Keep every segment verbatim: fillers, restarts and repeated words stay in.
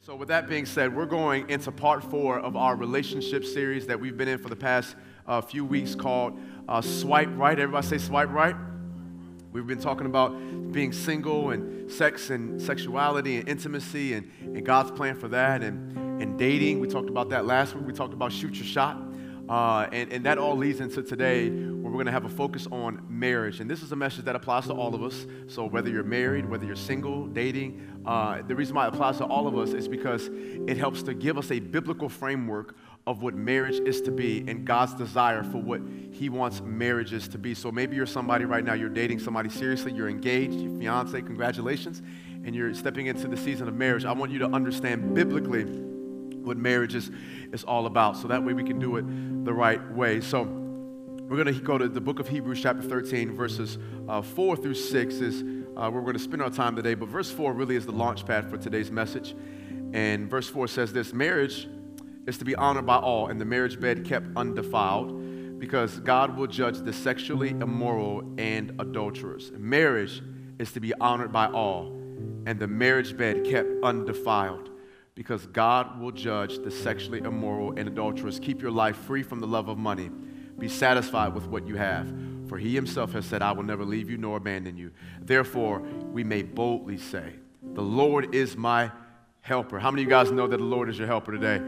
So with that being said, we're going into part four of our relationship series that we've been in for the past uh, few weeks called uh, Swipe Right. Everybody say Swipe Right. We've been talking about being single and sex and sexuality and intimacy and, and God's plan for that and, and dating. We talked about that last week. We talked about shoot your shot. Uh, and, and that all leads into today where we're going to have a focus on marriage. And this is a message that applies to all of us. So whether you're married, whether you're single, dating, uh, the reason why it applies to all of us is because it helps to give us a biblical framework of what marriage is to be and God's desire for what he wants marriages to be. So maybe you're somebody right now, you're dating somebody seriously, you're engaged, your fiance, congratulations, and you're stepping into the season of marriage. I want you to understand biblically what marriage is, is all about, so that way we can do it the right way. So we're going to go to the book of Hebrews chapter thirteen, verses uh, four through six is uh, where we're going to spend our time today, but verse four really is the launch pad for today's message. And verse four says this: marriage is to be honored by all, and the marriage bed kept undefiled, because God will judge the sexually immoral and adulterers. Marriage is to be honored by all, and the marriage bed kept undefiled, because God will judge the sexually immoral and adulterers. Keep your life free from the love of money. Be satisfied with what you have, for he himself has said, I will never leave you nor abandon you. Therefore, we may boldly say, the Lord is my helper. How many of you guys know that the Lord is your helper today?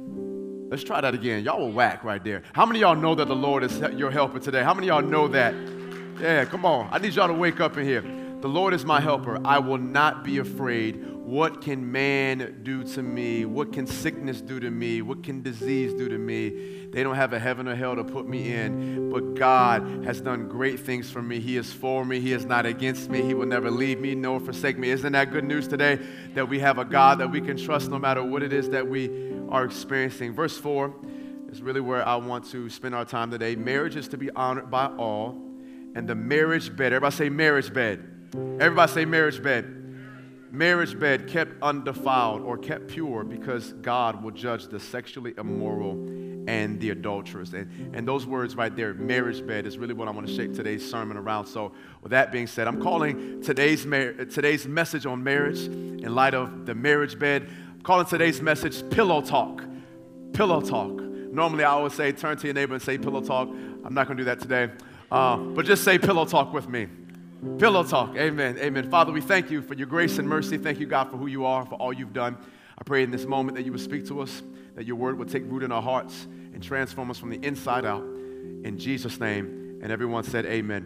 Let's try that again. Y'all were whack right there. How many of y'all know that the Lord is your helper today? How many of y'all know that? Yeah, come on. I need y'all to wake up in here. The Lord is my helper. I will not be afraid. What can man do to me? What can sickness do to me? What can disease do to me? They don't have a heaven or hell to put me in, but God has done great things for me. He is for me. He is not against me. He will never leave me nor forsake me. Isn't that good news today, that we have a God that we can trust no matter what it is that we are experiencing? Verse four is really where I want to spend our time today. Marriage is to be honored by all, and the marriage bed, everybody say marriage bed. Everybody say marriage bed. Marriage bed kept undefiled or kept pure, because God will judge the sexually immoral and the adulterers. And, and those words right there, marriage bed, is really what I want to shape today's sermon around. So with that being said, I'm calling today's, mar- today's message on marriage, in light of the marriage bed, I'm calling today's message Pillow Talk. Pillow Talk. Normally I always say, turn to your neighbor and say pillow talk. I'm not going to do that today. Uh, but just say pillow talk with me. Pillow talk. Amen. Amen. Father, we thank you for your grace and mercy. Thank you, God, for who you are, for all you've done. I pray in this moment that you would speak to us, that your word would take root in our hearts and transform us from the inside out. In Jesus' name. And everyone said amen.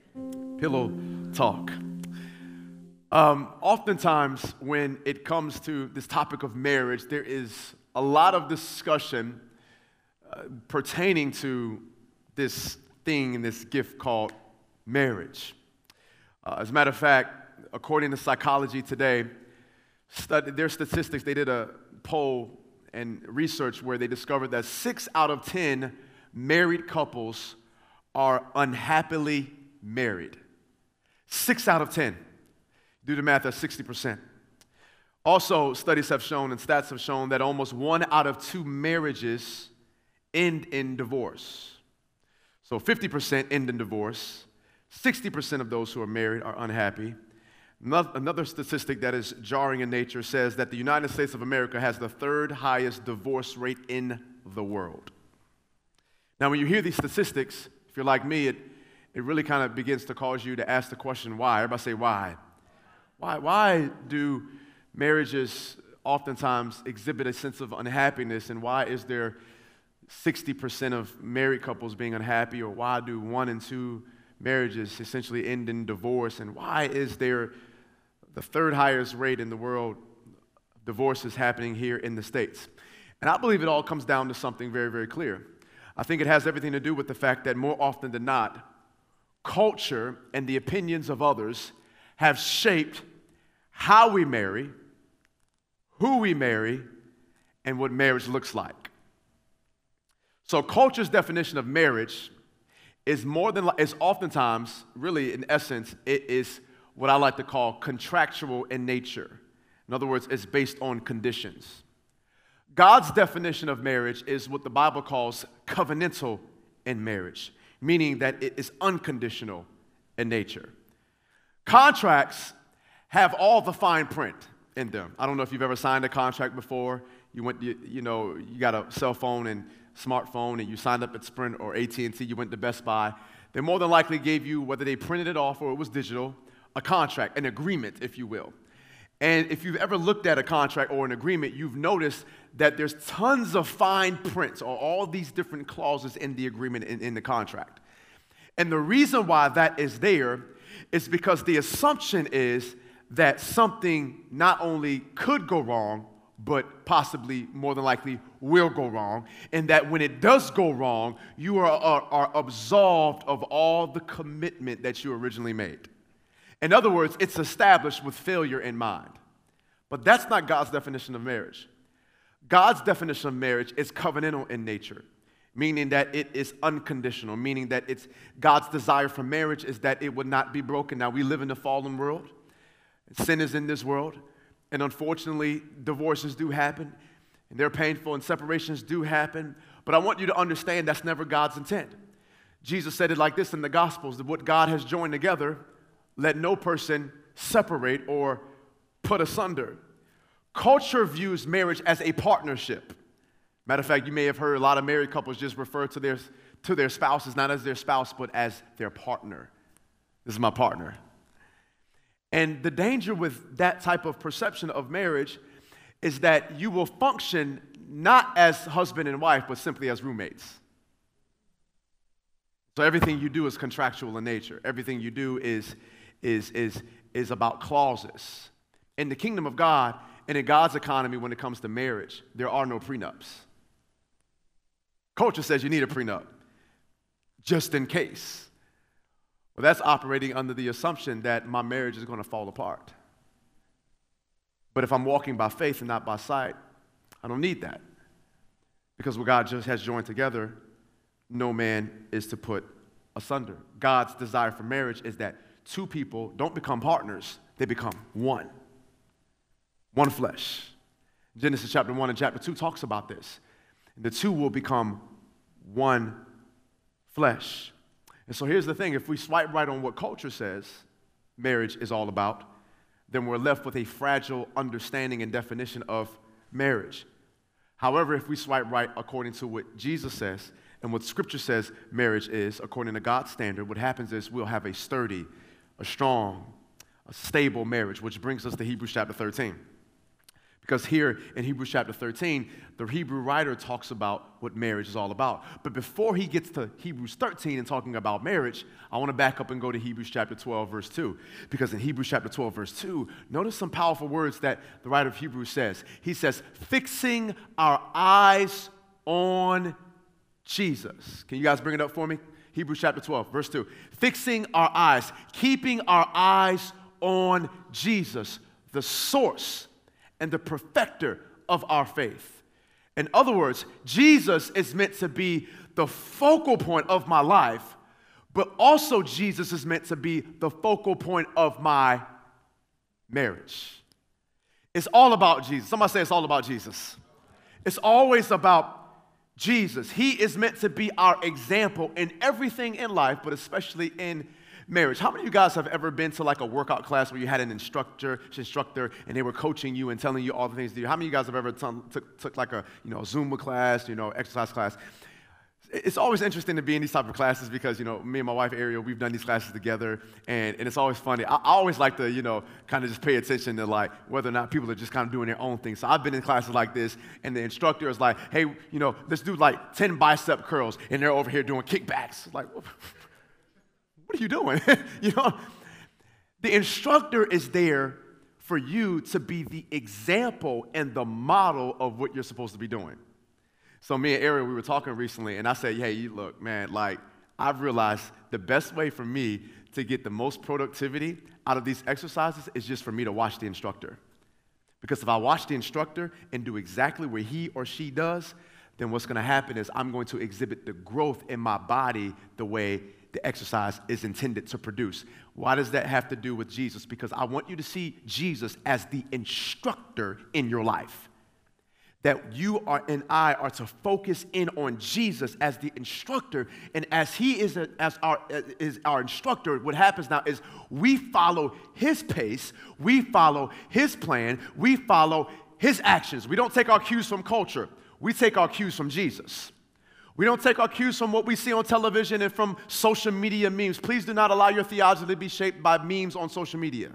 Pillow talk. Um, oftentimes, when it comes to this topic of marriage, there is a lot of discussion uh, pertaining to this thing and this gift called marriage. Uh, as a matter of fact, according to Psychology Today, stud- their statistics, they did a poll and research where they discovered that six out of ten married couples are unhappily married. Six out of ten. Do the math, that's sixty percent. Also, studies have shown and stats have shown that almost one out of two marriages end in divorce. So fifty percent end in divorce. sixty percent of those who are married are unhappy. Another statistic that is jarring in nature says that the United States of America has the third highest divorce rate in the world. Now, when you hear these statistics, if you're like me, it, it really kind of begins to cause you to ask the question, why? Everybody say, why? Why, why do marriages oftentimes exhibit a sense of unhappiness, and why is there sixty percent of married couples being unhappy, or why do one and two marriages essentially end in divorce, and why is there the third highest rate in the world of divorces happening here in the States? And I believe it all comes down to something very, very clear. I think it has everything to do with the fact that more often than not, culture and the opinions of others have shaped how we marry, who we marry, and what marriage looks like. So culture's definition of marriage is more than, is oftentimes, really in essence, it is what I like to call contractual in nature. In other words, it's based on conditions. God's definition of marriage is what the Bible calls covenantal in marriage, meaning that it is unconditional in nature. Contracts have all the fine print. in them. I don't know if you've ever signed a contract before. You went, you, you know, you got a cell phone and smartphone, and you signed up at Sprint or A T and T. You went to Best Buy. They more than likely gave you, whether they printed it off or it was digital, a contract, an agreement, if you will. And if you've ever looked at a contract or an agreement, you've noticed that there's tons of fine prints or all these different clauses in the agreement, in, in the contract. And the reason why that is there is because the assumption is that something not only could go wrong, but possibly, more than likely, will go wrong, and that when it does go wrong, you are, are, are absolved of all the commitment that you originally made. In other words, it's established with failure in mind. But that's not God's definition of marriage. God's definition of marriage is covenantal in nature, meaning that it is unconditional, meaning that it's God's desire for marriage is that it would not be broken. Now, we live in a fallen world. Sin is in this world. And unfortunately, divorces do happen, and they're painful, and separations do happen. But I want you to understand that's never God's intent. Jesus said it like this in the Gospels, that what God has joined together, let no person separate or put asunder. Culture views marriage as a partnership. Matter of fact, you may have heard a lot of married couples just refer to their, to their spouses, not as their spouse, but as their partner. This is my partner. And the danger with that type of perception of marriage is that you will function not as husband and wife, but simply as roommates. So everything you do is contractual in nature. Everything you do is, is, is, is about clauses. In the kingdom of God and in God's economy, when it comes to marriage, there are no prenups. Culture says you need a prenup, just in case. Well, that's operating under the assumption that my marriage is going to fall apart. But if I'm walking by faith and not by sight, I don't need that. Because what God just has joined together, no man is to put asunder. God's desire for marriage is that two people don't become partners, they become one. One flesh. Genesis chapter one and chapter two talks about this. The two will become one flesh. And so here's the thing, if we swipe right on what culture says marriage is all about, then we're left with a fragile understanding and definition of marriage. However, if we swipe right according to what Jesus says and what Scripture says marriage is, according to God's standard, what happens is we'll have a sturdy, a strong, a stable marriage, which brings us to Hebrews chapter thirteen. Because here in Hebrews chapter thirteen, the Hebrew writer talks about what marriage is all about. But before he gets to Hebrews thirteen and talking about marriage, I want to back up and go to Hebrews chapter twelve, verse two. Because in Hebrews chapter twelve, verse two, notice some powerful words that the writer of Hebrews says. He says, fixing our eyes on Jesus. Can you guys bring it up for me? Hebrews chapter twelve, verse two. Fixing our eyes, keeping our eyes on Jesus, the source and the perfecter of our faith. In other words, Jesus is meant to be the focal point of my life, but also Jesus is meant to be the focal point of my marriage. It's all about Jesus. Somebody say it's all about Jesus. It's always about Jesus. He is meant to be our example in everything in life, but especially in marriage. How many of you guys have ever been to like a workout class where you had an instructor, instructor, and they were coaching you and telling you all the things to do? How many of you guys have ever t- took, took like a you know Zumba class, you know, exercise class? It's always interesting to be in these type of classes because, you know, me and my wife, Ariel, we've done these classes together, and, and it's always funny. I, I always like to, you know, kind of just pay attention to, like, whether or not people are just kind of doing their own thing. So I've been in classes like this, and the instructor is like, hey, you know, let's do, like, ten bicep curls, and they're over here doing kickbacks. Like, what are you doing? You know, the instructor is there for you to be the example and the model of what you're supposed to be doing. So me and Ariel, we were talking recently, and I said, hey, you look, man, like, I've realized the best way for me to get the most productivity out of these exercises is just for me to watch the instructor. Because if I watch the instructor and do exactly what he or she does, then what's going to happen is I'm going to exhibit the growth in my body the way the exercise is intended to produce. Why does that have to do with Jesus? Because I want you to see Jesus as the instructor in your life. that you are and I are to focus in on Jesus as the instructor, and as he is a, as our is our instructor, what happens now is we follow his pace, we follow his plan, we follow his actions. We don't take our cues from culture. We take our cues from Jesus. We don't take our cues from what we see on television and from social media memes. Please do not allow your theology to be shaped by memes on social media.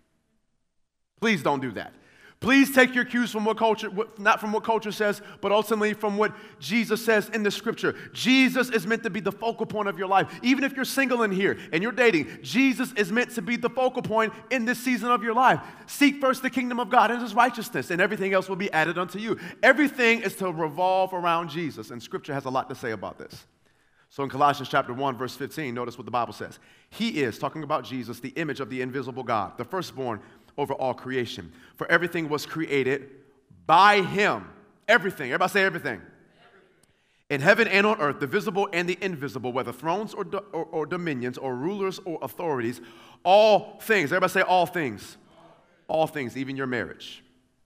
Please don't do that. Please take your cues from what culture, not from what culture says, but ultimately from what Jesus says in the scripture. Jesus is meant to be the focal point of your life. Even if you're single in here and you're dating, Jesus is meant to be the focal point in this season of your life. Seek first the kingdom of God and his righteousness, and everything else will be added unto you. Everything is to revolve around Jesus, and scripture has a lot to say about this. So in Colossians chapter one, verse fifteen, notice what the Bible says. He is, talking about Jesus, the image of the invisible God, the firstborn over all creation. For everything was created by him. Everything. Everybody say everything. Everything. In heaven and on earth, the visible and the invisible, whether thrones or, do, or, or dominions or rulers or authorities, all things. Everybody say all things. All things, even your marriage.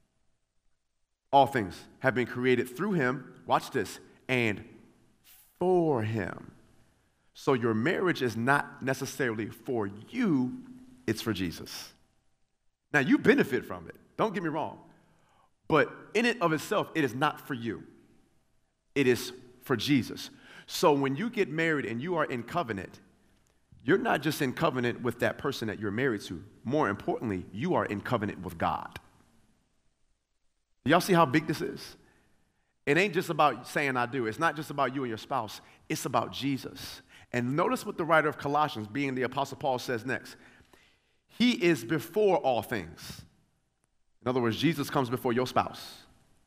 All things have been created through him. Watch this. And for him. So your marriage is not necessarily for you, it's for Jesus. Now, you benefit from it. Don't get me wrong. But in and of itself, it is not for you. It is for Jesus. So when you get married and you are in covenant, you're not just in covenant with that person that you're married to. More importantly, you are in covenant with God. Y'all see how big this is? It ain't just about saying I do. It's not just about you and your spouse. It's about Jesus. And notice what the writer of Colossians, being the Apostle Paul, says next. He is before all things. In other words, Jesus comes before your spouse.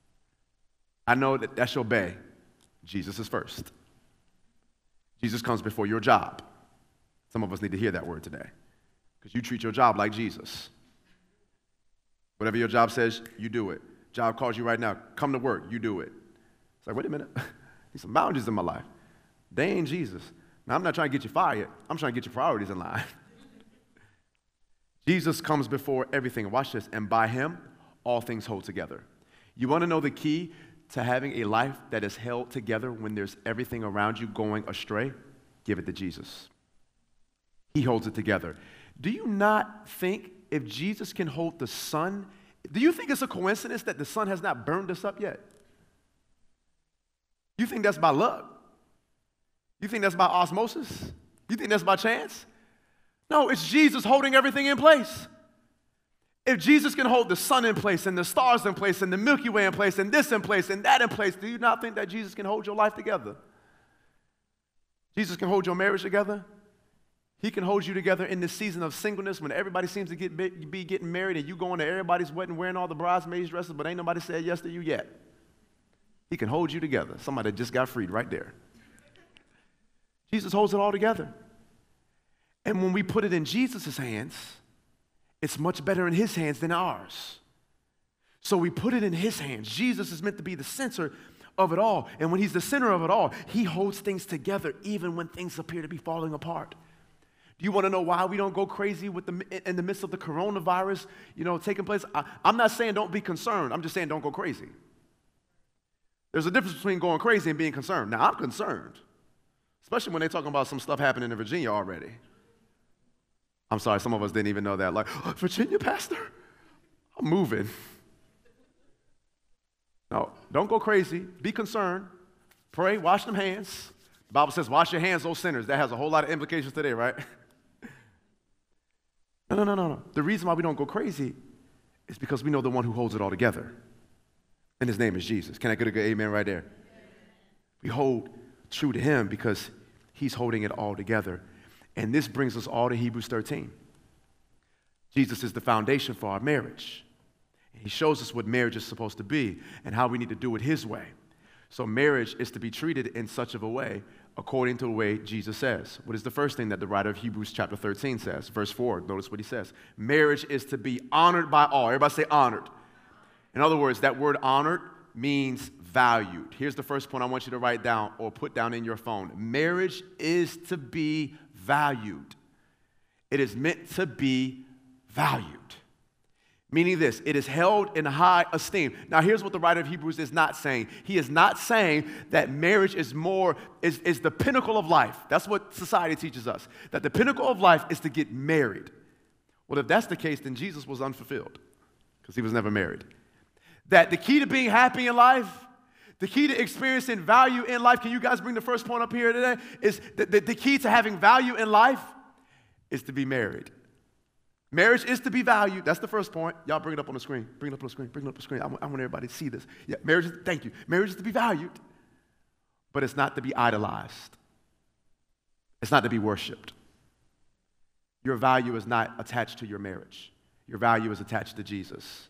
I know that that's your bae. Jesus is first. Jesus comes before your job. Some of us need to hear that word today because you treat your job like Jesus. Whatever your job says, you do it. Job calls you right now, come to work, you do it. It's like, wait a minute. There's some boundaries in my life. They ain't Jesus. Now, I'm not trying to get you fired. I'm trying to get your priorities in line. Jesus comes before everything. Watch this. And by him, all things hold together. You want to know the key to having a life that is held together when there's everything around you going astray? Give it to Jesus. He holds it together. Do you not think if Jesus can hold the sun, do you think it's a coincidence that the sun has not burned us up yet? You think that's by luck? You think that's by osmosis? You think that's by chance? No, it's Jesus holding everything in place. If Jesus can hold the sun in place and the stars in place and the Milky Way in place and this in place and that in place, do you not think that Jesus can hold your life together? Jesus can hold your marriage together. He can hold you together in this season of singleness when everybody seems to get, be getting married and you going to everybody's wedding wearing all the bridesmaids' dresses, but ain't nobody said yes to you yet. He can hold you together. Somebody just got freed right there. Jesus holds it all together. And when we put it in Jesus' hands, it's much better in his hands than ours. So we put it in his hands. Jesus is meant to be the center of it all. And when he's the center of it all, he holds things together even when things appear to be falling apart. Do you want to know why we don't go crazy with the, in the midst of the coronavirus, you know, taking place? I, I'm not saying don't be concerned. I'm just saying don't go crazy. There's a difference between going crazy and being concerned. Now, I'm concerned, especially when they're talking about some stuff happening in Virginia already. I'm sorry, some of us didn't even know that. Like, oh, Virginia, Pastor? I'm moving. No, don't go crazy. Be concerned. Pray, wash them hands. The Bible says, wash your hands, O sinners. That has a whole lot of implications today, right? No, no, no, no, no. The reason why we don't go crazy is because we know the one who holds it all together. And his name is Jesus. Can I get a good amen right there? We hold true to him because he's holding it all together. And this brings us all to Hebrews thirteen. Jesus is the foundation for our marriage. He shows us what marriage is supposed to be and how we need to do it his way. So marriage is to be treated in such of a way according to the way Jesus says. What is the first thing that the writer of Hebrews chapter thirteen says? Verse four, notice what he says. Marriage is to be honored by all. Everybody say honored. In other words, that word honored means valued. Here's the first point I want you to write down or put down in your phone. Marriage is to be valued. It is meant to be valued. Meaning this, it is held in high esteem. Now, here's what the writer of Hebrews is not saying. He is not saying that marriage is more, is, is the pinnacle of life. That's what society teaches us, that the pinnacle of life is to get married. Well, if that's the case, then Jesus was unfulfilled because he was never married. That the key to being happy in life, the key to experiencing value in life, can you guys bring the first point up here today? Is the, the, the key to having value in life is to be married. Marriage is to be valued. That's the first point. Y'all bring it up on the screen. Bring it up on the screen. Bring it up on the screen. I want, I want everybody to see this. Yeah, marriage is, thank you. Marriage is to be valued, but it's not to be idolized. It's not to be worshiped. Your value is not attached to your marriage. Your value is attached to Jesus.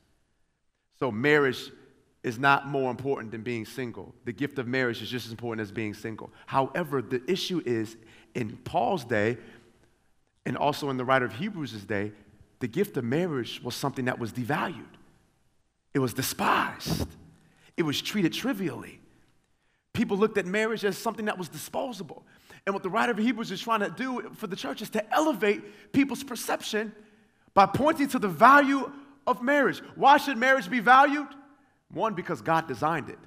So marriage is not more important than being single. The gift of marriage is just as important as being single. However, the issue is, in Paul's day, and also in the writer of Hebrews' day, the gift of marriage was something that was devalued. It was despised. It was treated trivially. People looked at marriage as something that was disposable. And what the writer of Hebrews is trying to do for the church is to elevate people's perception by pointing to the value of marriage. Why should marriage be valued? One, because God designed it.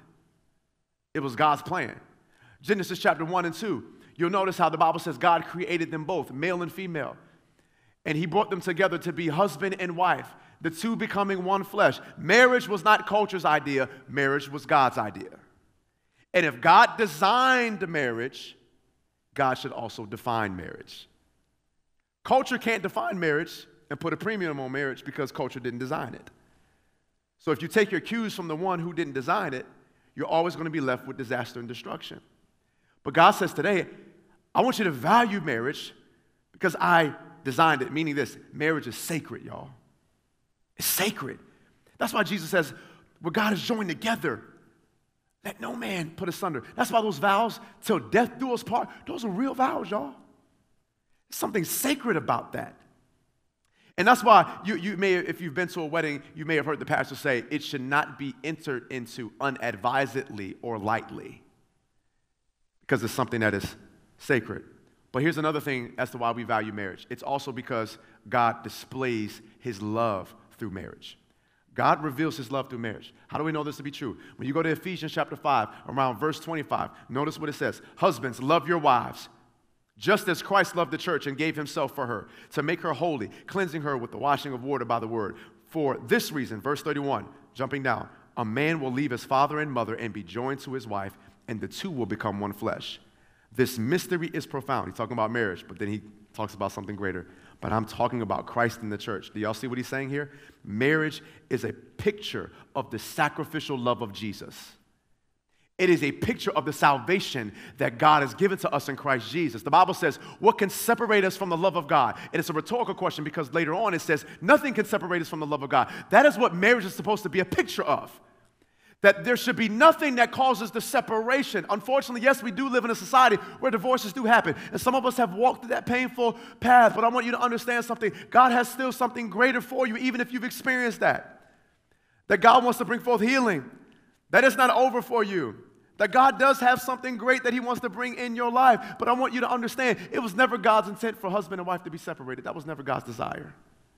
It was God's plan. Genesis chapter one and two, you'll notice how the Bible says God created them both, male and female. And he brought them together to be husband and wife, the two becoming one flesh. Marriage was not culture's idea. Marriage was God's idea. And if God designed the marriage, God should also define marriage. Culture can't define marriage and put a premium on marriage because culture didn't design it. So if you take your cues from the one who didn't design it, you're always going to be left with disaster and destruction. But God says today, I want you to value marriage because I designed it, meaning this, marriage is sacred, y'all. It's sacred. That's why Jesus says, what God has joined together, let no man put asunder. That's why those vows, till death do us part, those are real vows, y'all. There's something sacred about that. And that's why you, you may, if you've been to a wedding, you may have heard the pastor say, it should not be entered into unadvisedly or lightly because it's something that is sacred. But here's another thing as to why we value marriage. It's also because God displays his love through marriage. God reveals his love through marriage. How do we know this to be true? When you go to Ephesians chapter five, around verse twenty-five, notice what it says. Husbands, love your wives, just as Christ loved the church and gave himself for her, to make her holy, cleansing her with the washing of water by the word. For this reason, verse thirty-one, jumping down, a man will leave his father and mother and be joined to his wife, and the two will become one flesh. This mystery is profound. He's talking about marriage, but then he talks about something greater. But I'm talking about Christ and the church. Do y'all see what he's saying here? Marriage is a picture of the sacrificial love of Jesus. It is a picture of the salvation that God has given to us in Christ Jesus. The Bible says, what can separate us from the love of God? And it's a rhetorical question because later on it says, nothing can separate us from the love of God. That is what marriage is supposed to be a picture of. That there should be nothing that causes the separation. Unfortunately, yes, we do live in a society where divorces do happen. And some of us have walked through that painful path. But I want you to understand something. God has still something greater for you, even if you've experienced that. That God wants to bring forth healing. That it's not over for you. That God does have something great that he wants to bring in your life. But I want you to understand, it was never God's intent for husband and wife to be separated. That was never God's desire.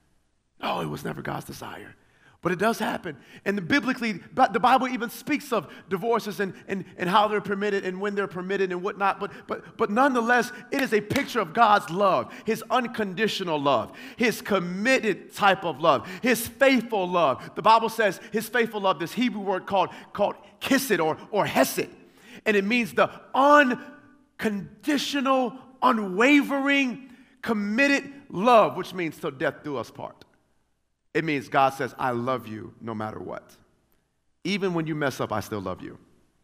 No, it was never God's desire. But it does happen. And the biblically, the Bible even speaks of divorces and, and, and how they're permitted and when they're permitted and whatnot. But, but, but nonetheless, it is a picture of God's love, his unconditional love, his committed type of love, his faithful love. The Bible says his faithful love, this Hebrew word called, called chesed or, or hesed. And it means the unconditional, unwavering, committed love, which means till death do us part. It means God says, I love you no matter what. Even when you mess up, I still love you.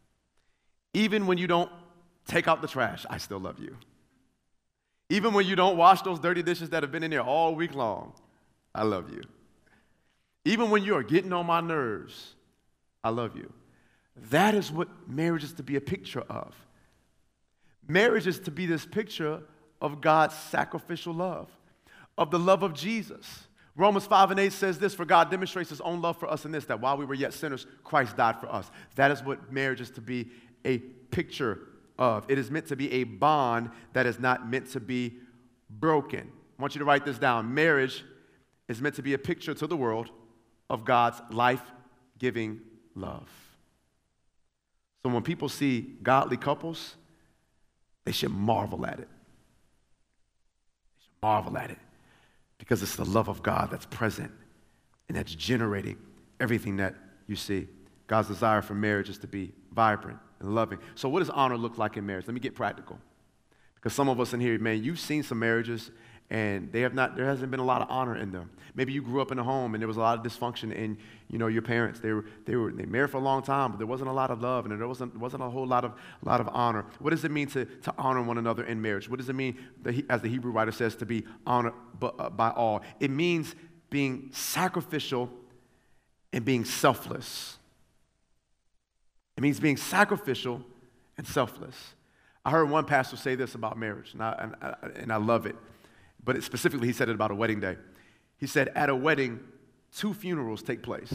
Even when you don't take out the trash, I still love you. Even when you don't wash those dirty dishes that have been in there all week long, I love you. Even when you are getting on my nerves, I love you. That is what marriage is to be a picture of. Marriage is to be this picture of God's sacrificial love, of the love of Jesus. Romans five and eight says this, for God demonstrates his own love for us in this, that while we were yet sinners, Christ died for us. That is what marriage is to be a picture of. It is meant to be a bond that is not meant to be broken. I want you to write this down. Marriage is meant to be a picture to the world of God's life-giving love. So when people see godly couples, they should marvel at it. They should marvel at it because it's the love of God that's present and that's generating everything that you see. God's desire for marriage is to be vibrant and loving. So what does honor look like in marriage? Let me get practical. Because some of us in here, man, you've seen some marriages and they have not, there hasn't been a lot of honor in them. Maybe you grew up in a home and there was a lot of dysfunction in, you know, your parents. They were, they were they married for a long time, but there wasn't a lot of love and there wasn't, wasn't a whole lot of, lot of honor. What does it mean to, to honor one another in marriage? What does it mean, that he, as the Hebrew writer says, to be honored by, uh, by all? It means being sacrificial and being selfless. It means being sacrificial and selfless. I heard one pastor say this about marriage, and I, and I, and I love it. But it, specifically, he said it about a wedding day. He said, at a wedding, two funerals take place.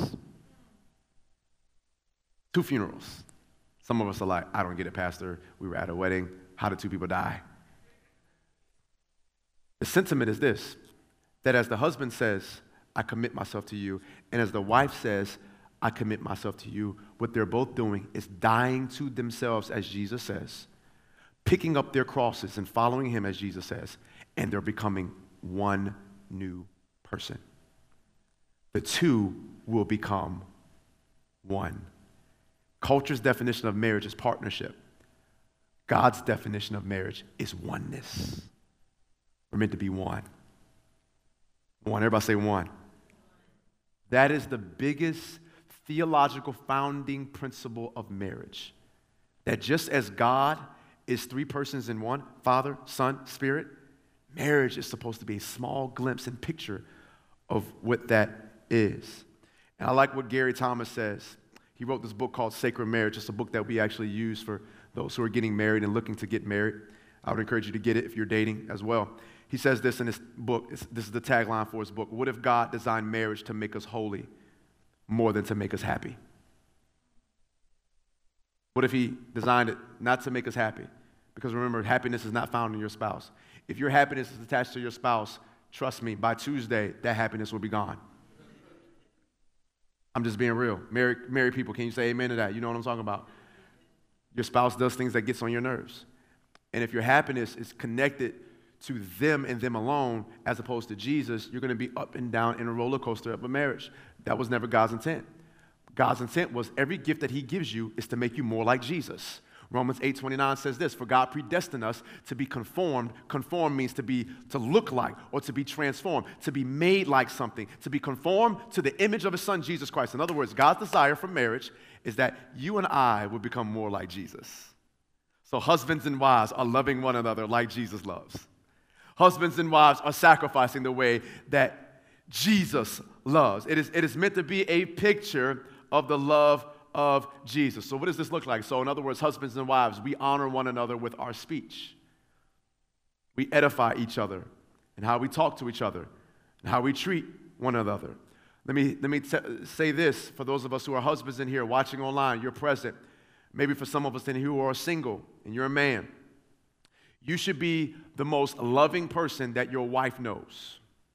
Two funerals. Some of us are like, I don't get it, Pastor. We were at a wedding. How did two people die? The sentiment is this, that as the husband says, I commit myself to you, and as the wife says, I commit myself to you, what they're both doing is dying to themselves, as Jesus says, picking up their crosses and following him, as Jesus says, and they're becoming one new person. The two will become one. Culture's definition of marriage is partnership. God's definition of marriage is oneness. We're meant to be one. One. Everybody say one. That is the biggest theological founding principle of marriage. That just as God is three persons in one, Father, Son, Spirit, marriage is supposed to be a small glimpse and picture of what that is. And I like what Gary Thomas says. He wrote this book called Sacred Marriage. It's a book that we actually use for those who are getting married and looking to get married. I would encourage you to get it if you're dating as well. He says this in his book. It's, this is the tagline for his book. What if God designed marriage to make us holy more than to make us happy? What if he designed it not to make us happy? Because remember, happiness is not found in your spouse. If your happiness is attached to your spouse, trust me, by Tuesday, that happiness will be gone. I'm just being real. Married, married people, can you say amen to that? You know what I'm talking about? Your spouse does things that gets on your nerves. And if your happiness is connected to them and them alone, as opposed to Jesus, you're going to be up and down in a roller coaster of a marriage. That was never God's intent. God's intent was every gift that he gives you is to make you more like Jesus. Romans eight twenty-nine says this, for God predestined us to be conformed. Conform means to be, to look like, or to be transformed, to be made like something, to be conformed to the image of his son, Jesus Christ. In other words, God's desire for marriage is that you and I would become more like Jesus. So husbands and wives are loving one another like Jesus loves. Husbands and wives are sacrificing the way that Jesus loves. It is, it is meant to be a picture of the love of Jesus. So what does this look like? So in other words, husbands and wives, we honor one another with our speech. We edify each other and how we talk to each other and how we treat one another. Let me, let me t- say this for those of us who are husbands in here, watching online, you're present. Maybe for some of us in here who are single and you're a man. You should be the most loving person that your wife knows.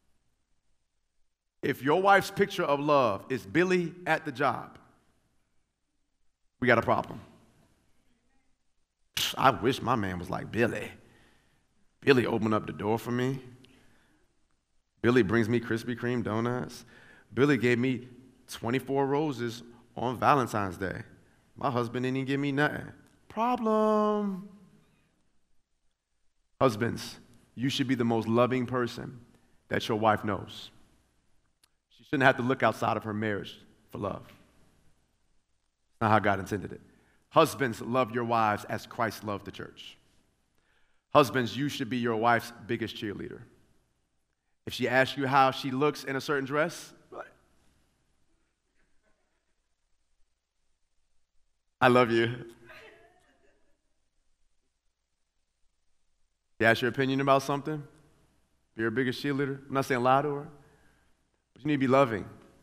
If your wife's picture of love is Billy at the job, we got a problem. I wish my man was like Billy. Billy opened up the door for me. Billy brings me Krispy Kreme donuts. Billy gave me twenty-four roses on Valentine's Day. My husband didn't even give me nothing. Problem. Husbands, you should be the most loving person that your wife knows. She shouldn't have to look outside of her marriage for love. It's not how God intended it. Husbands, love your wives as Christ loved the church. Husbands, you should be your wife's biggest cheerleader. If she asks you how she looks in a certain dress, I love you. You ask your opinion about something, you're her biggest cheerleader. I'm not saying lie to her, but you need to be loving.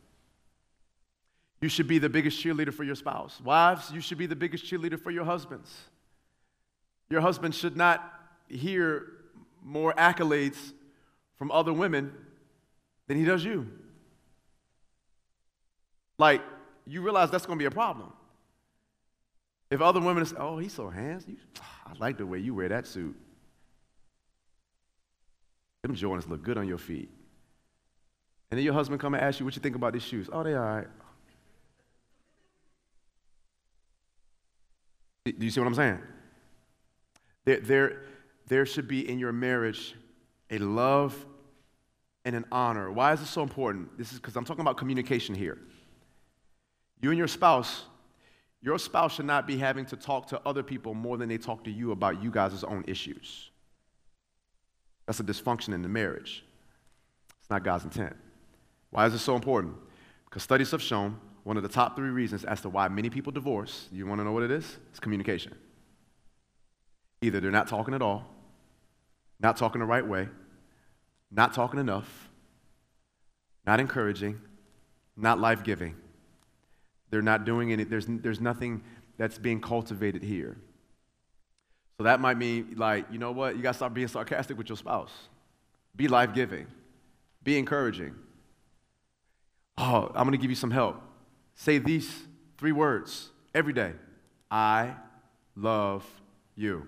You should be the biggest cheerleader for your spouse. Wives, you should be the biggest cheerleader for your husbands. Your husband should not hear more accolades from other women than he does you. like, you realize that's going to be a problem. If other women say, oh, he's so handsome. I like the way you wear that suit. Them Jordans look good on your feet. And then your husband come and ask you what you think about these shoes. Oh, they all right. Do you see what I'm saying? There, there, there should be in your marriage a love and an honor. Why is this so important? This is because I'm talking about communication here. You and your spouse, your spouse should not be having to talk to other people more than they talk to you about you guys' own issues. That's a dysfunction in the marriage. It's not God's intent. Why is this so important? Because studies have shown one of the top three reasons as to why many people divorce, you want to know what it is? It's communication. Either they're not talking at all, not talking the right way, not talking enough, not encouraging, not life-giving. They're not doing any, there's, there's nothing that's being cultivated here. So that might mean, like, you know what? You got to start being sarcastic with your spouse. Be life-giving. Be encouraging. Oh, I'm going to give you some help. Say these three words every day. I love you.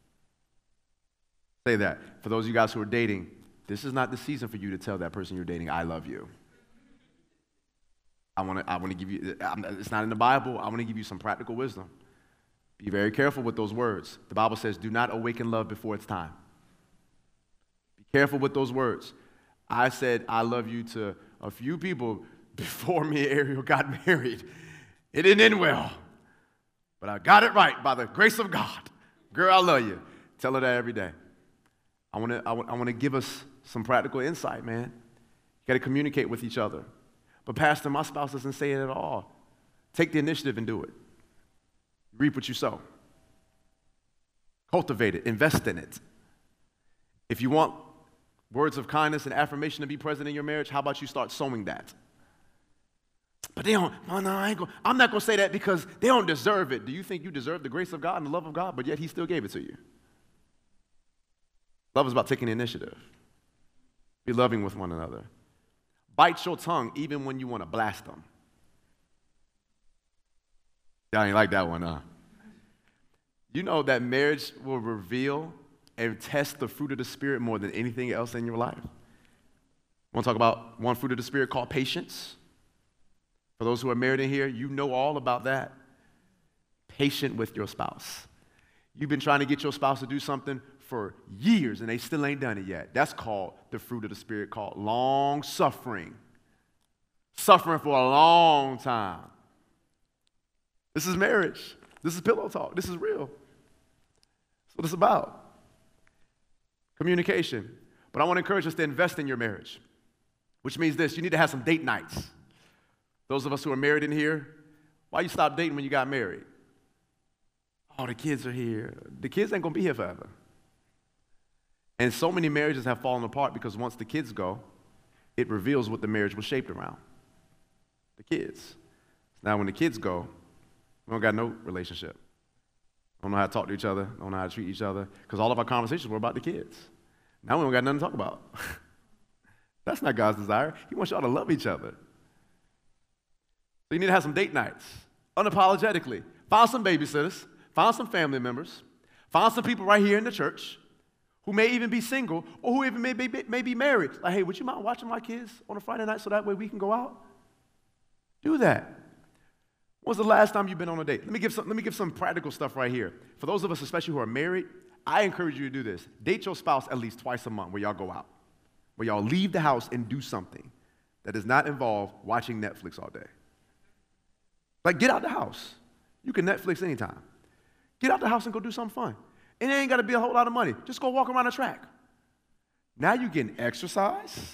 Say that. For those of you guys who are dating, this is not the season for you to tell that person you're dating, I love you. I want to I want to give you, it's not in the Bible, I want to give you some practical wisdom. Be very careful with those words. The Bible says, do not awaken love before it's time. Be careful with those words. I said I love you to a few people before me and Ariel got married. It didn't end well, but I got it right by the grace of God. Girl, I love you. Tell her that every day. I want to I want, I want to give us some practical insight, man. You got to communicate with each other. But Pastor, my spouse doesn't say it at all. Take the initiative and do it. Reap what you sow. Cultivate it. Invest in it. If you want words of kindness and affirmation to be present in your marriage, how about you start sowing that? But they don't, no, no, I ain't gonna, I'm not going to say that because they don't deserve it. Do you think you deserve the grace of God and the love of God, but yet he still gave it to you? Love is about taking the initiative. Be loving with one another. Bite your tongue even when you want to blast them. Y'all ain't like that one, huh? You know that marriage will reveal and test the fruit of the Spirit more than anything else in your life. I want to talk about one fruit of the Spirit called patience. For those who are married in here, you know all about that. Patient with your spouse. You've been trying to get your spouse to do something for years and they still ain't done it yet. That's called the fruit of the Spirit, called long suffering. Suffering for a long time. This is marriage. This is pillow talk. This is real. That's what it's about. Communication. But I want to encourage us to invest in your marriage, which means this: you need to have some date nights. Those of us who are married in here, why you stop dating when you got married? Oh, the kids are here. The kids ain't going to be here forever. And so many marriages have fallen apart because once the kids go, it reveals what the marriage was shaped around. The kids. Now when the kids go, we don't got no relationship. Don't know how to talk to each other, don't know how to treat each other, because all of our conversations were about the kids. Now we don't got nothing to talk about. That's not God's desire. He wants y'all to love each other. So you need to have some date nights, unapologetically. Find some babysitters, find some family members, find some people right here in the church who may even be single or who even may be, may be married. Like, hey, would you mind watching my kids on a Friday night so that way we can go out? Do that. When's the last time you've been on a date? Let me give some, let me give some practical stuff right here. For those of us, especially who are married, I encourage you to do this. Date your spouse at least twice a month where y'all go out, where y'all leave the house and do something that does not involve watching Netflix all day. Like, get out the house. You can Netflix anytime. Get out the house and go do something fun. And it ain't got to be a whole lot of money. Just go walk around the track. Now you're getting exercise.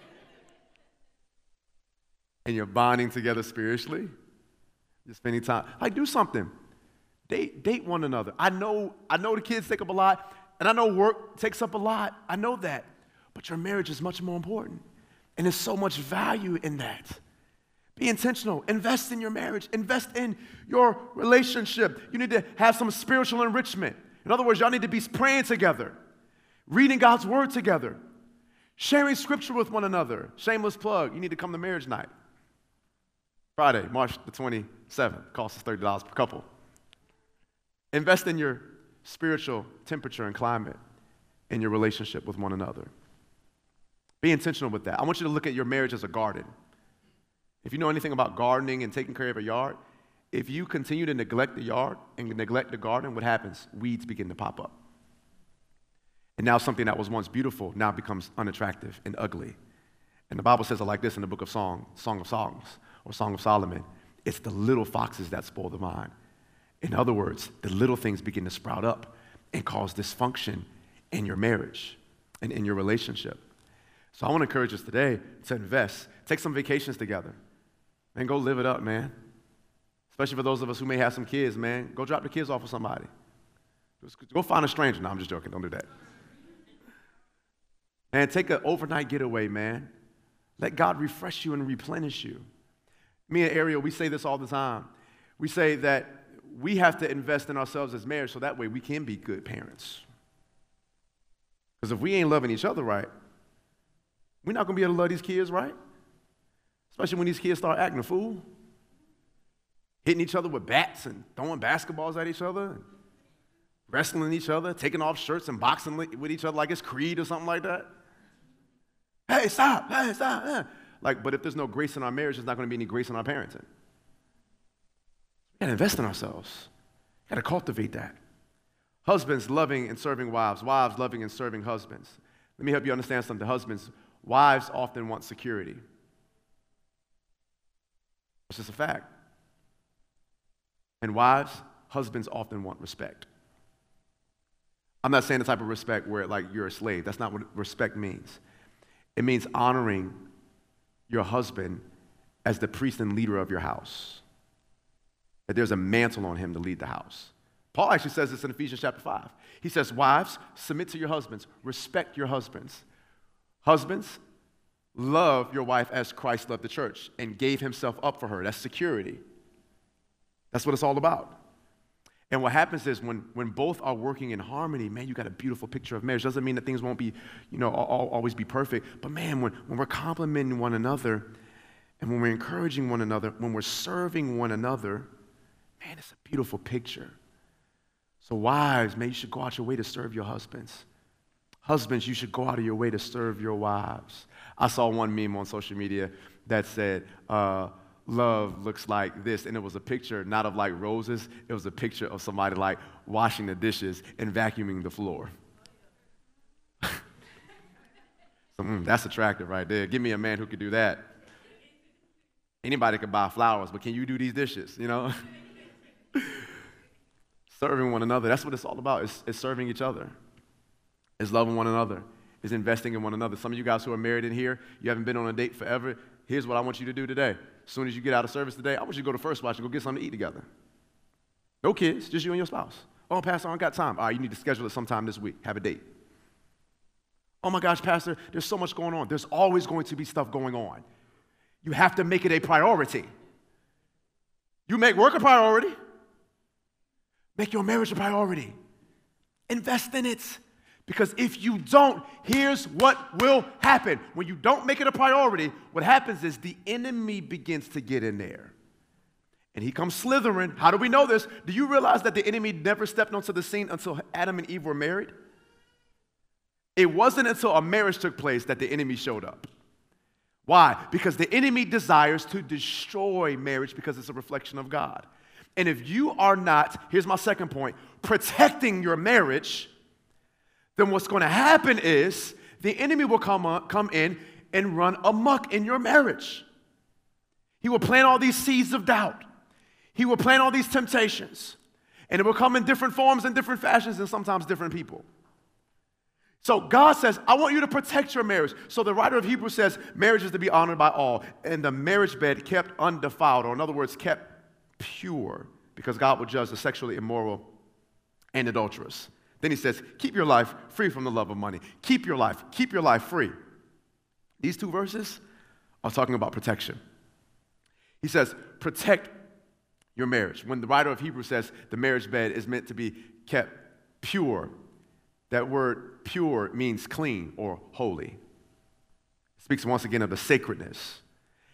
And you're bonding together spiritually. You're spending time. Like, do something. Date, date one another. I know, I know the kids take up a lot, and I know work takes up a lot. I know that. But your marriage is much more important. And there's so much value in that. Be intentional. Invest in your marriage. Invest in your relationship. You need to have some spiritual enrichment. In other words, y'all need to be praying together, reading God's word together, sharing scripture with one another. Shameless plug. You need to come to marriage night. Friday, March the twenty-seventh. Costs us thirty dollars per couple. Invest in your spiritual temperature and climate in your relationship with one another. Be intentional with that. I want you to look at your marriage as a garden. If you know anything about gardening and taking care of a yard, if you continue to neglect the yard and neglect the garden, what happens? Weeds begin to pop up. And now something that was once beautiful now becomes unattractive and ugly. And the Bible says it like this in the book of Song, Song of Songs, or Song of Solomon. It's the little foxes that spoil the vine. In other words, the little things begin to sprout up and cause dysfunction in your marriage and in your relationship. So I want to encourage us today to invest. Take some vacations together and go live it up, man. Especially for those of us who may have some kids, man. Go drop the kids off with somebody. Go find a stranger. No, I'm just joking. Don't do that. And take an overnight getaway, man. Let God refresh you and replenish you. Me and Ariel, we say this all the time. We say that we have to invest in ourselves as marriage so that way we can be good parents. Because if we ain't loving each other right, we're not going to be able to love these kids right. Especially when these kids start acting a fool. Hitting each other with bats and throwing basketballs at each other. And wrestling each other, taking off shirts and boxing with each other like it's Creed or something like that. Hey, stop, hey, stop. Yeah. Like, but if there's no grace in our marriage, there's not going to be any grace in our parenting. We got to invest in ourselves. Got to cultivate that. Husbands loving and serving wives. Wives loving and serving husbands. Let me help you understand something. Husbands, wives often want security. It's just a fact. And wives, husbands often want respect. I'm not saying the type of respect where like you're a slave. That's not what respect means. It means honoring your husband as the priest and leader of your house. That there's a mantle on him to lead the house. Paul actually says this in Ephesians chapter five. He says, wives, submit to your husbands. Respect your husbands. Husbands, love your wife as Christ loved the church and gave himself up for her. That's security. That's what it's all about. And what happens is when, when both are working in harmony, man, you got a beautiful picture of marriage. Doesn't mean that things won't be, you know, all, always be perfect. But man, when, when we're complimenting one another and when we're encouraging one another, when we're serving one another, man, it's a beautiful picture. So wives, man, you should go out your way to serve your husbands. Husbands, you should go out of your way to serve your wives. I saw one meme on social media that said, uh, love looks like this, and it was a picture not of like roses, it was a picture of somebody like washing the dishes and vacuuming the floor. so, mm, that's attractive right there. Give me a man who could do that. Anybody could buy flowers, but can you do these dishes, you know? Serving one another, that's what it's all about. It's, it's serving each other. It's loving one another. It's investing in one another. Some of you guys who are married in here, you haven't been on a date forever. Here's what I want you to do today. As soon as you get out of service today, I want you to go to First Watch and go get something to eat together. No kids, just you and your spouse. Oh, Pastor, I don't got time. All right, you need to schedule it sometime this week. Have a date. Oh my gosh, Pastor, there's so much going on. There's always going to be stuff going on. You have to make it a priority. You make work a priority. Make your marriage a priority. Invest in it. Because if you don't, here's what will happen. When you don't make it a priority, what happens is the enemy begins to get in there. And he comes slithering. How do we know this? Do you realize that the enemy never stepped onto the scene until Adam and Eve were married? It wasn't until a marriage took place that the enemy showed up. Why? Because the enemy desires to destroy marriage because it's a reflection of God. And if you are not, here's my second point, protecting your marriage, then what's going to happen is the enemy will come, up, come in and run amok in your marriage. He will plant all these seeds of doubt. He will plant all these temptations. And it will come in different forms and different fashions and sometimes different people. So God says, I want you to protect your marriage. So the writer of Hebrews says, marriage is to be honored by all. And the marriage bed kept undefiled, or in other words, kept pure, because God will judge the sexually immoral and adulterous. Then he says, keep your life free from the love of money. Keep your life, keep your life free. These two verses are talking about protection. He says, protect your marriage. When the writer of Hebrews says the marriage bed is meant to be kept pure, that word pure means clean or holy. It speaks once again of the sacredness.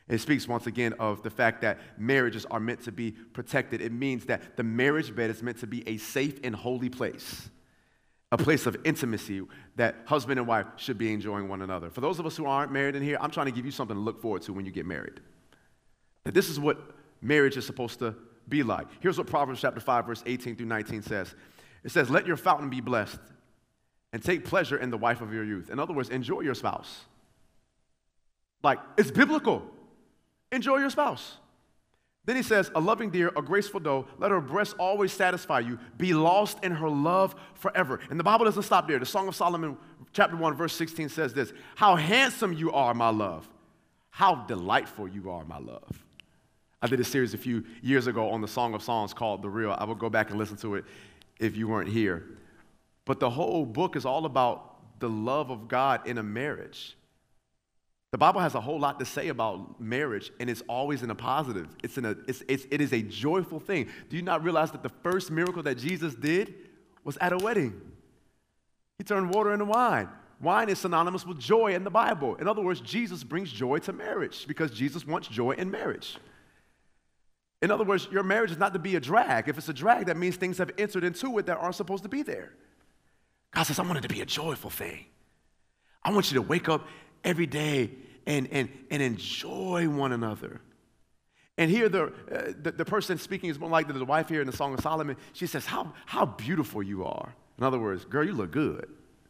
It speaks once again of the fact that marriages are meant to be protected. It means that the marriage bed is meant to be a safe and holy place, a place of intimacy that husband and wife should be enjoying one another. For those of us who aren't married in here, I'm trying to give you something to look forward to when you get married. That this is what marriage is supposed to be like. Here's what Proverbs chapter five, verse eighteen through nineteen says. It says, let your fountain be blessed and take pleasure in the wife of your youth. In other words, enjoy your spouse. Like, it's biblical. Enjoy your spouse. Then he says, a loving deer, a graceful doe, let her breast always satisfy you. Be lost in her love forever. And the Bible doesn't stop there. The Song of Solomon, chapter one, verse sixteen says this, how handsome you are, my love. How delightful you are, my love. I did a series a few years ago on the Song of Songs called The Real. I will go back and listen to it if you weren't here. But the whole book is all about the love of God in a marriage. The Bible has a whole lot to say about marriage, and it's always in a positive. It's in a, it's, it's, it is a joyful thing. Do you not realize that the first miracle that Jesus did was at a wedding? He turned water into wine. Wine is synonymous with joy in the Bible. In other words, Jesus brings joy to marriage because Jesus wants joy in marriage. In other words, your marriage is not to be a drag. If it's a drag, that means things have entered into it that aren't supposed to be there. God says, I want it to be a joyful thing. I want you to wake up every day and, and, and enjoy one another. And here the, uh, the, the person speaking is more like the, the wife here in the Song of Solomon. She says, how, how beautiful you are. In other words, girl, you look good.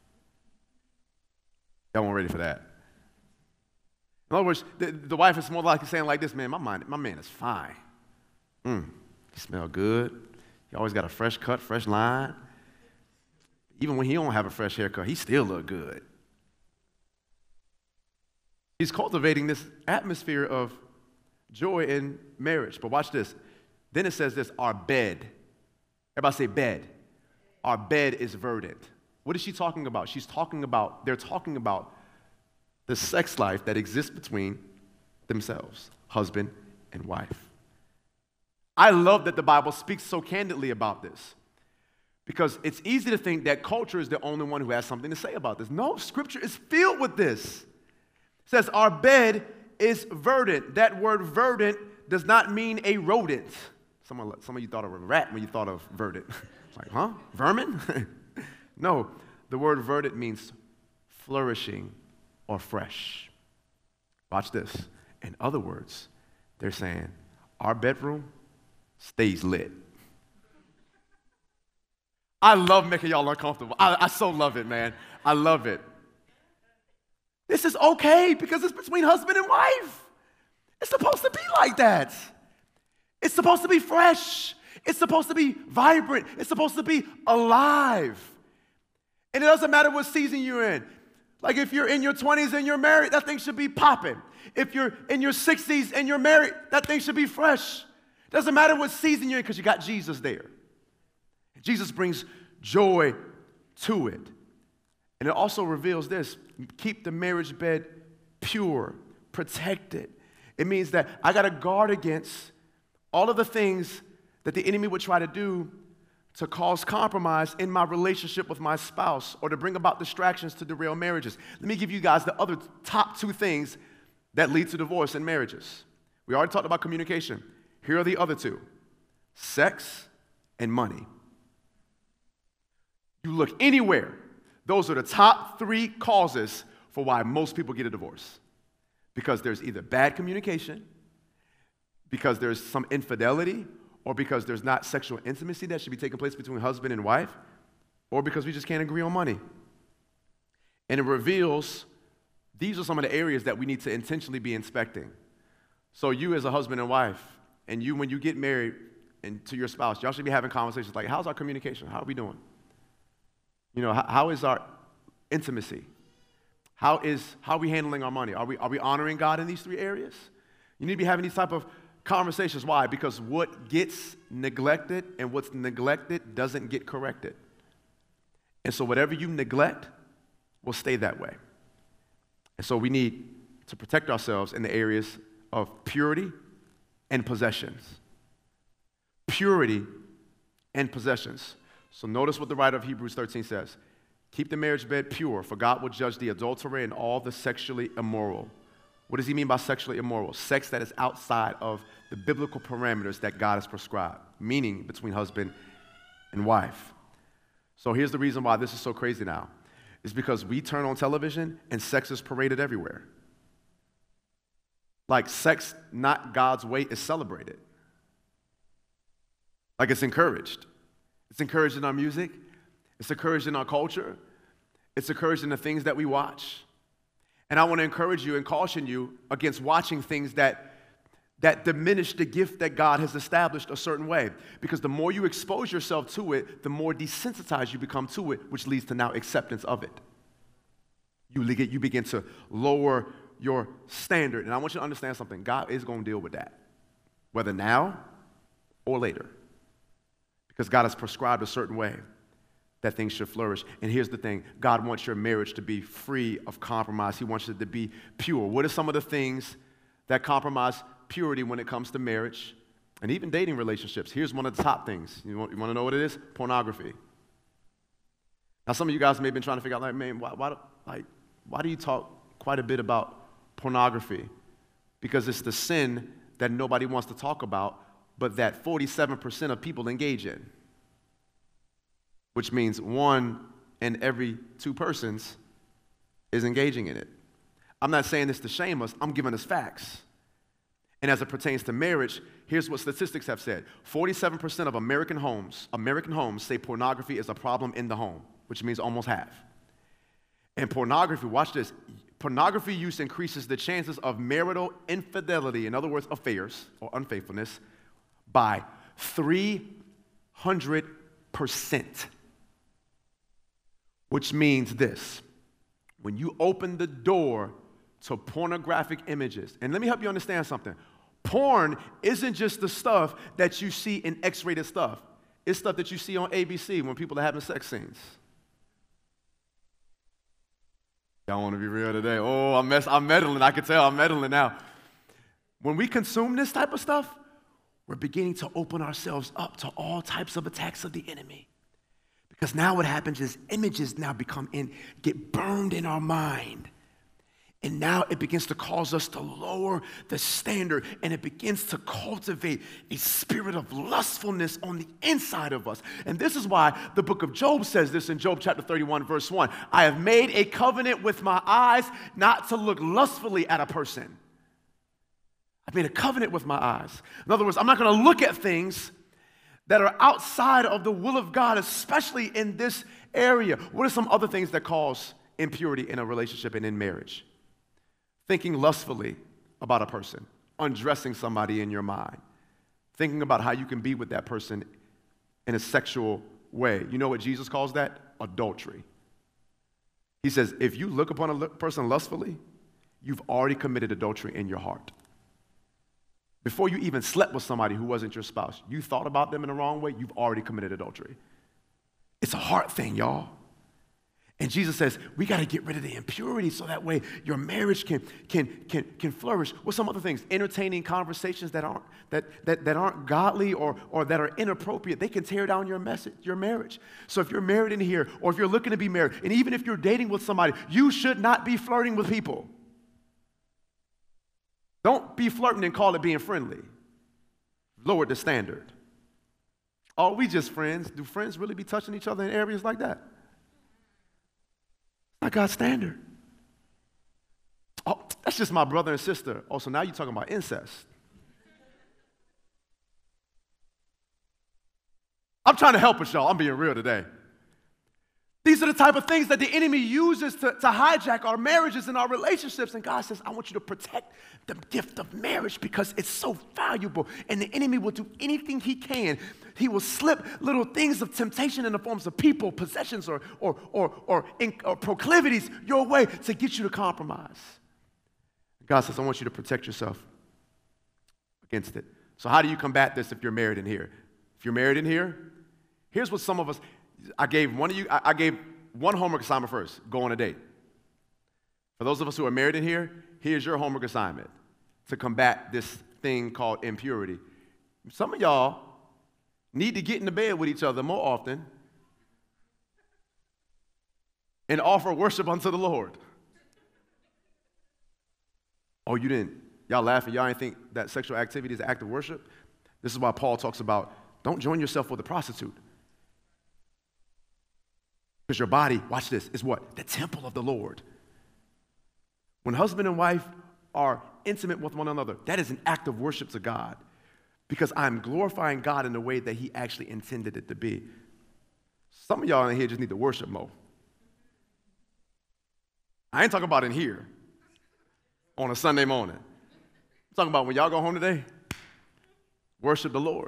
Y'all weren't ready for that. In other words, the, the wife is more likely saying like this, man, my, mind, my man is fine. Mm, he smell good. He always got a fresh cut, fresh line. Even when he don't have a fresh haircut, he still look good. He's cultivating this atmosphere of joy in marriage. But watch this. Then it says this, our bed. Everybody say bed. Our bed is verdant. What is she talking about? She's talking about, they're talking about the sex life that exists between themselves, husband and wife. I love that the Bible speaks so candidly about this because it's easy to think that culture is the only one who has something to say about this. No, Scripture is filled with this. It says our bed is verdant. That word verdant does not mean a rodent. Someone, some of you thought of a rat when you thought of verdant. Like, huh? Vermin? No, the word verdant means flourishing or fresh. Watch this. In other words, they're saying our bedroom stays lit. I love making y'all uncomfortable. I, I so love it, man. I love it. This is okay because it's between husband and wife. It's supposed to be like that. It's supposed to be fresh. It's supposed to be vibrant. It's supposed to be alive. And it doesn't matter what season you're in. Like if you're in your twenties and you're married, that thing should be popping. If you're in your sixties and you're married, that thing should be fresh. Doesn't matter what season you're in because you got Jesus there. Jesus brings joy to it. And it also reveals this, keep the marriage bed pure, protected. It means that I got to guard against all of the things that the enemy would try to do to cause compromise in my relationship with my spouse or to bring about distractions to derail marriages. Let me give you guys the other top two things that lead to divorce in marriages. We already talked about communication. Here are the other two, sex and money. You look anywhere, those are the top three causes for why most people get a divorce. Because there's either bad communication, because there's some infidelity, or because there's not sexual intimacy that should be taking place between husband and wife, or because we just can't agree on money. And it reveals these are some of the areas that we need to intentionally be inspecting. So you as a husband and wife, and you when you get married and to your spouse, y'all should be having conversations like, how's our communication? How are we doing? You know, how, how is our intimacy? How is how are we handling our money? Are we are we honoring God in these three areas? You need to be having these type of conversations. Why? Because what gets neglected and what's neglected doesn't get corrected. And so whatever you neglect will stay that way. And so we need to protect ourselves in the areas of purity and possessions. Purity and possessions. So notice what the writer of Hebrews thirteen says. Keep the marriage bed pure, for God will judge the adulterer and all the sexually immoral What does he mean by sexually immoral? Sex that is outside of the biblical parameters that God has prescribed, meaning between husband and wife. So here's the reason why this is so crazy now. It's because we turn on television and sex is paraded everywhere. Like sex, not God's way, is celebrated. Like it's encouraged. It's encouraged in our music. It's encouraged in our culture. It's encouraged in the things that we watch. And I want to encourage you and caution you against watching things that, that diminish the gift that God has established a certain way. Because the more you expose yourself to it, the more desensitized you become to it, which leads to now acceptance of it. You, you begin to lower your standard. And I want you to understand something. God is going to deal with that, whether now or later. Because God has prescribed a certain way that things should flourish. And here's the thing. God wants your marriage to be free of compromise. He wants it to be pure. What are some of the things that compromise purity when it comes to marriage and even dating relationships? Here's one of the top things. You want, you want to know what it is? Pornography. Now, some of you guys may have been trying to figure out, like, man, why, why, like, why do you talk quite a bit about pornography? Because it's the sin that nobody wants to talk about, but that forty-seven percent of people engage in. Which means one in every two persons is engaging in it. I'm not saying this to shame us. I'm giving us facts. And as it pertains to marriage, here's what statistics have said. forty-seven percent of American homes, American homes say pornography is a problem in the home, which means almost half. And pornography, watch this, pornography use increases the chances of marital infidelity, in other words, affairs or unfaithfulness, by three hundred percent. Which means this, when you open the door to pornographic images, and let me help you understand something. Porn isn't just the stuff that you see in X-rated stuff. It's stuff that you see on A B C when people are having sex scenes. Y'all want to be real today? Oh, I'm, mess- I'm meddling. I can tell I'm meddling now. When we consume this type of stuff, we're beginning to open ourselves up to all types of attacks of the enemy. Because now what happens is images now become in, get burned in our mind. And now it begins to cause us to lower the standard, and it begins to cultivate a spirit of lustfulness on the inside of us. And this is why the book of Job says this in Job chapter thirty-one, verse one. I have made a covenant with my eyes not to look lustfully at a person. I've made a covenant with my eyes. In other words, I'm not going to look at things that are outside of the will of God, especially in this area. What are some other things that cause impurity in a relationship and in marriage? Thinking lustfully about a person, undressing somebody in your mind, thinking about how you can be with that person in a sexual way. You know what Jesus calls that? Adultery. He says, if you look upon a person lustfully, you've already committed adultery in your heart. Before you even slept with somebody who wasn't your spouse, you thought about them in the wrong way, you've already committed adultery. It's a heart thing, y'all. And Jesus says, we got to get rid of the impurity so that way your marriage can, can, can, can flourish. What's some other things? Entertaining conversations that aren't, that, that, that aren't godly or, or that are inappropriate. They can tear down your message, your marriage. So if you're married in here, or if you're looking to be married, and even if you're dating with somebody, you should not be flirting with people. Don't be flirting and call it being friendly. Lower the standard. Are we just friends? Do friends really be touching each other in areas like that? Not God's standard. Oh, that's just my brother and sister. Oh, so now you're talking about incest. I'm trying to help us, y'all. I'm being real today. These are the type of things that the enemy uses to, to hijack our marriages and our relationships. And God says, I want you to protect the gift of marriage because it's so valuable. And the enemy will do anything he can. He will slip little things of temptation in the forms of people, possessions, or, or, or, or, in, or proclivities your way to get you to compromise. God says, I want you to protect yourself against it. So how do you combat this if you're married in here? If you're married in here, here's what some of us... I gave one of you, I gave one homework assignment first, go on a date. For those of us who are married in here, here's your homework assignment to combat this thing called impurity. Some of y'all need to get into bed with each other more often and offer worship unto the Lord. Oh, you didn't, y'all laughing, y'all ain't think that sexual activity is an act of worship? This is why Paul talks about, don't join yourself with a prostitute. Because your body, watch this, is what? The temple of the Lord. When husband and wife are intimate with one another, that is an act of worship to God. Because I'm glorifying God in the way that he actually intended it to be. Some of y'all in here just need to worship more. I ain't talking about in here on a Sunday morning. I'm talking about when y'all go home today, worship the Lord.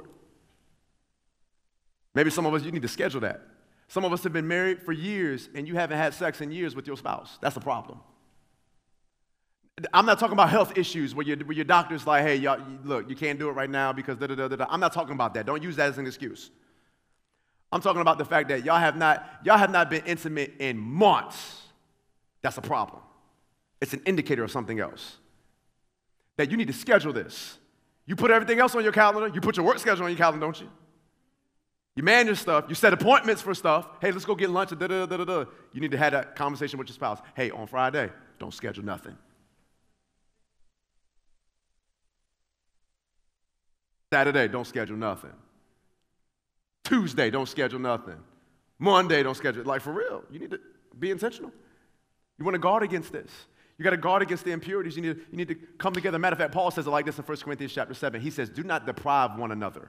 Maybe some of us, you need to schedule that. Some of us have been married for years and you haven't had sex in years with your spouse. That's a problem. I'm not talking about health issues where, where your doctor's like, hey, y'all, look, you can't do it right now because da da da da. I'm not talking about that. Don't use that as an excuse. I'm talking about the fact that y'all have not, y'all have not been intimate in months. That's a problem. It's an indicator of something else. That you need to schedule this. You put everything else on your calendar. You put your work schedule on your calendar, don't you? You man your stuff. You set appointments for stuff. Hey, let's go get lunch. Da, da, da, da, da. You need to have that conversation with your spouse. Hey, on Friday, don't schedule nothing. Saturday, don't schedule nothing. Tuesday, don't schedule nothing. Monday, don't schedule. Like, for real, you need to be intentional. You want to guard against this. You got to guard against the impurities. You need, to, you need to come together. Matter of fact, Paul says it like this in First Corinthians chapter seven. He says, do not deprive one another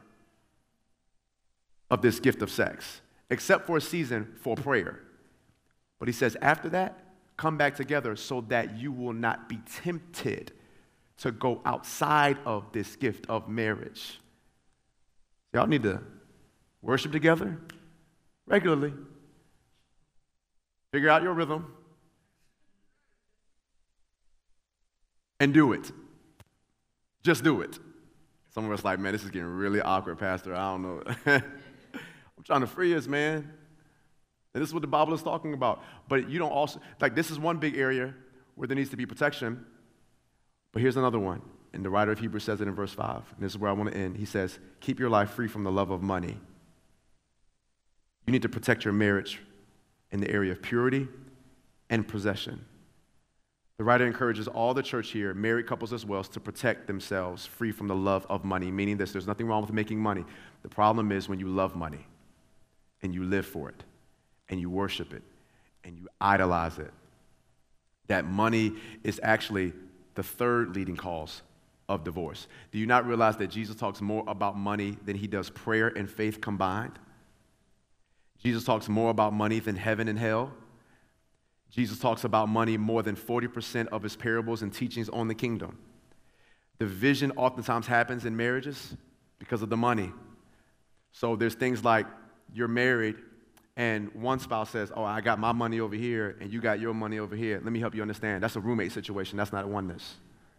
of this gift of sex, except for a season for prayer. But he says, after that, come back together so that you will not be tempted to go outside of this gift of marriage. Y'all need to worship together regularly. Figure out your rhythm. And do it. Just do it. Some of us like, man, this is getting really awkward, Pastor. I don't know. I'm trying to free us, man. And this is what the Bible is talking about. But you don't also, like, this is one big area where there needs to be protection. But here's another one. And the writer of Hebrews says it in verse five. And this is where I want to end. He says, keep your life free from the love of money. You need to protect your marriage in the area of purity and possession. The writer encourages all the church here, married couples as well, to protect themselves free from the love of money, meaning this, there's nothing wrong with making money. The problem is when you love money and you live for it and you worship it and you idolize it, that money is actually the third leading cause of divorce. Do you not realize that Jesus talks more about money than he does prayer and faith combined? Jesus talks more about money than heaven and hell. Jesus talks about money more than forty percent of his parables and teachings on the kingdom. Division oftentimes happens in marriages because of the money. So there's things like you're married and one spouse says, oh, I got my money over here and you got your money over here. Let me help you understand. That's a roommate situation. That's not a oneness.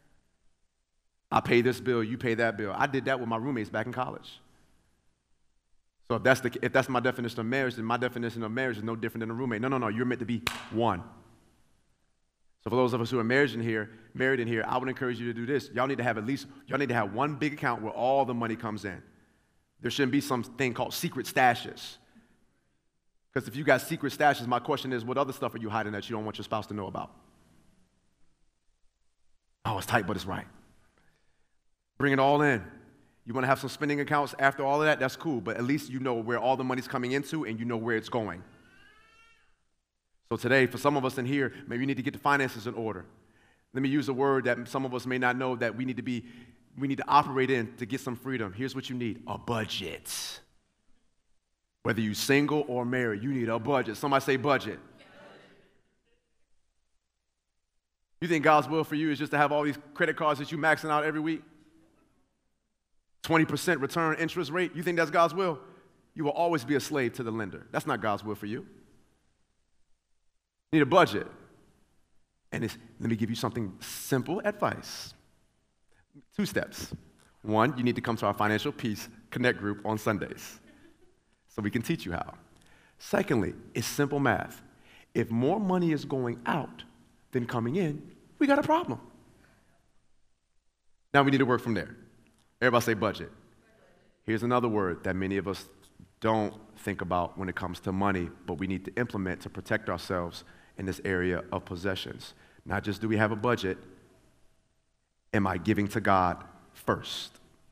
I pay this bill, you pay that bill. I did that with my roommates back in college. So if that's, the, if that's my definition of marriage, then my definition of marriage is no different than a roommate. No, no, no, you're meant to be one. So for those of us who are married in here, married in here, I would encourage you to do this. Y'all need to have at least, y'all need to have one big account where all the money comes in. There shouldn't be something called secret stashes. Because if you got secret stashes, my question is, what other stuff are you hiding that you don't want your spouse to know about? Oh, it's tight, but it's right. Bring it all in. You want to have some spending accounts after all of that? That's cool, but at least you know where all the money's coming into and you know where it's going. So today, for some of us in here, maybe you need to get the finances in order. Let me use a word that some of us may not know that we need to be, we need to operate in to get some freedom. Here's what you need, a budget. Whether you're single or married, you need a budget. Somebody say budget. You think God's will for you is just to have all these credit cards that you're maxing out every week? twenty percent return interest rate? You think that's God's will? You will always be a slave to the lender. That's not God's will for you. You need a budget. And it's, let me give you something simple advice. Two steps. One, you need to come to our Financial Peace Connect group on Sundays so we can teach you how. Secondly, it's simple math. If more money is going out than coming in, we got a problem. Now we need to work from there. Everybody say budget. Here's another word that many of us don't think about when it comes to money, but we need to implement to protect ourselves in this area of possessions. Not just do we have a budget, am I giving to God first?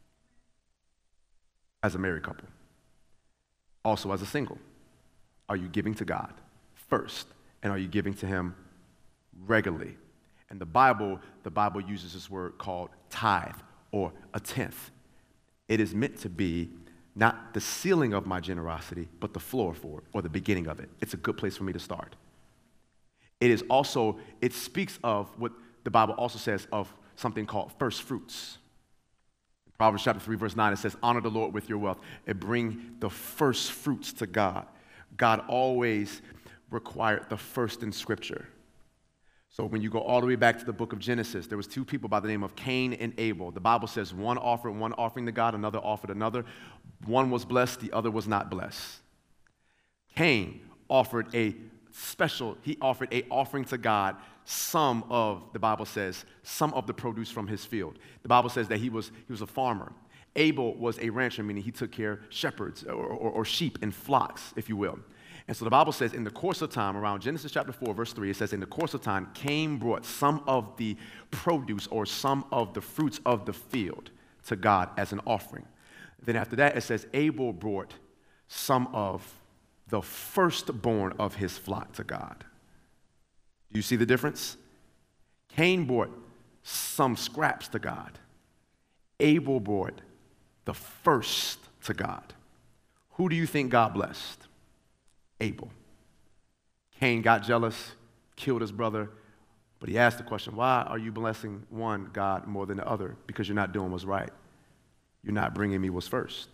As a married couple. Also as a single. Are you giving to God first? And are you giving to him regularly? And the Bible, the Bible uses this word called tithe or a tenth. It is meant to be not the ceiling of my generosity, but the floor for it, or the beginning of it. It's a good place for me to start. It is also, it speaks of what the Bible also says of something called first fruits. In Proverbs chapter three, verse nine, it says, honor the Lord with your wealth and bring the first fruits to God. God always required the first in Scripture. So when you go all the way back to the book of Genesis, there was two people by the name of Cain and Abel. The Bible says one offered one offering to God, another offered another. One was blessed, the other was not blessed. Cain offered a special, he offered a offering to God, some of, the Bible says, some of the produce from his field. The Bible says that he was, he was a farmer. Abel was a rancher, meaning he took care of shepherds or, or, or sheep and flocks, if you will. And so the Bible says in the course of time, around Genesis chapter four, verse three, it says in the course of time, Cain brought some of the produce or some of the fruits of the field to God as an offering. Then after that, it says Abel brought some of the firstborn of his flock to God. Do you see the difference? Cain brought some scraps to God. Abel brought the first to God. Who do you think God blessed? Abel. Cain got jealous, killed his brother, but he asked the question, why are you blessing one God more than the other? Because you're not doing what's right. You're not bringing me what's first.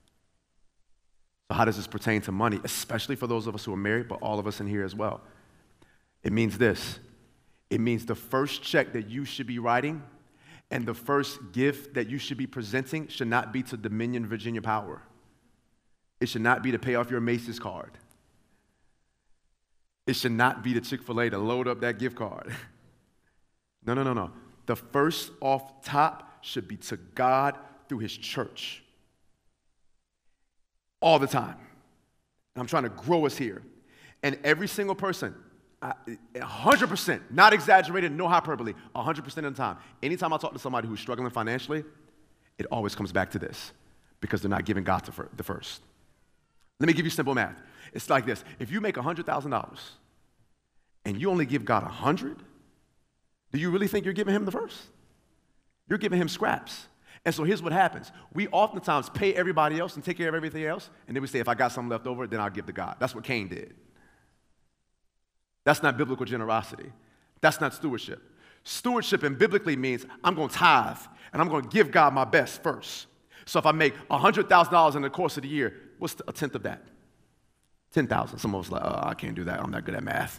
So how does this pertain to money, especially for those of us who are married, but all of us in here as well? It means this. It means the first check that you should be writing and the first gift that you should be presenting should not be to Dominion Virginia Power. It should not be to pay off your Macy's card. It should not be to Chick-fil-A to load up that gift card. No, no, no, no. The first off top should be to God through his church. All the time. And I'm trying to grow us here. And every single person, I, one hundred percent, not exaggerated, no hyperbole, one hundred percent of the time, anytime I talk to somebody who's struggling financially, it always comes back to this, because they're not giving God the first. Let me give you simple math. It's like this. If you make one hundred thousand dollars and you only give God one hundred dollars, do you really think you're giving him the first? You're giving him scraps. And so here's what happens. We oftentimes pay everybody else and take care of everything else, and then we say, if I got something left over, then I'll give to God. That's what Cain did. That's not biblical generosity. That's not stewardship. Stewardship and biblically means I'm going to tithe, and I'm going to give God my best first. So if I make one hundred thousand dollars in the course of the year, what's a tenth of that? ten thousand. Some of us are like, oh, I can't do that. I'm not good at math.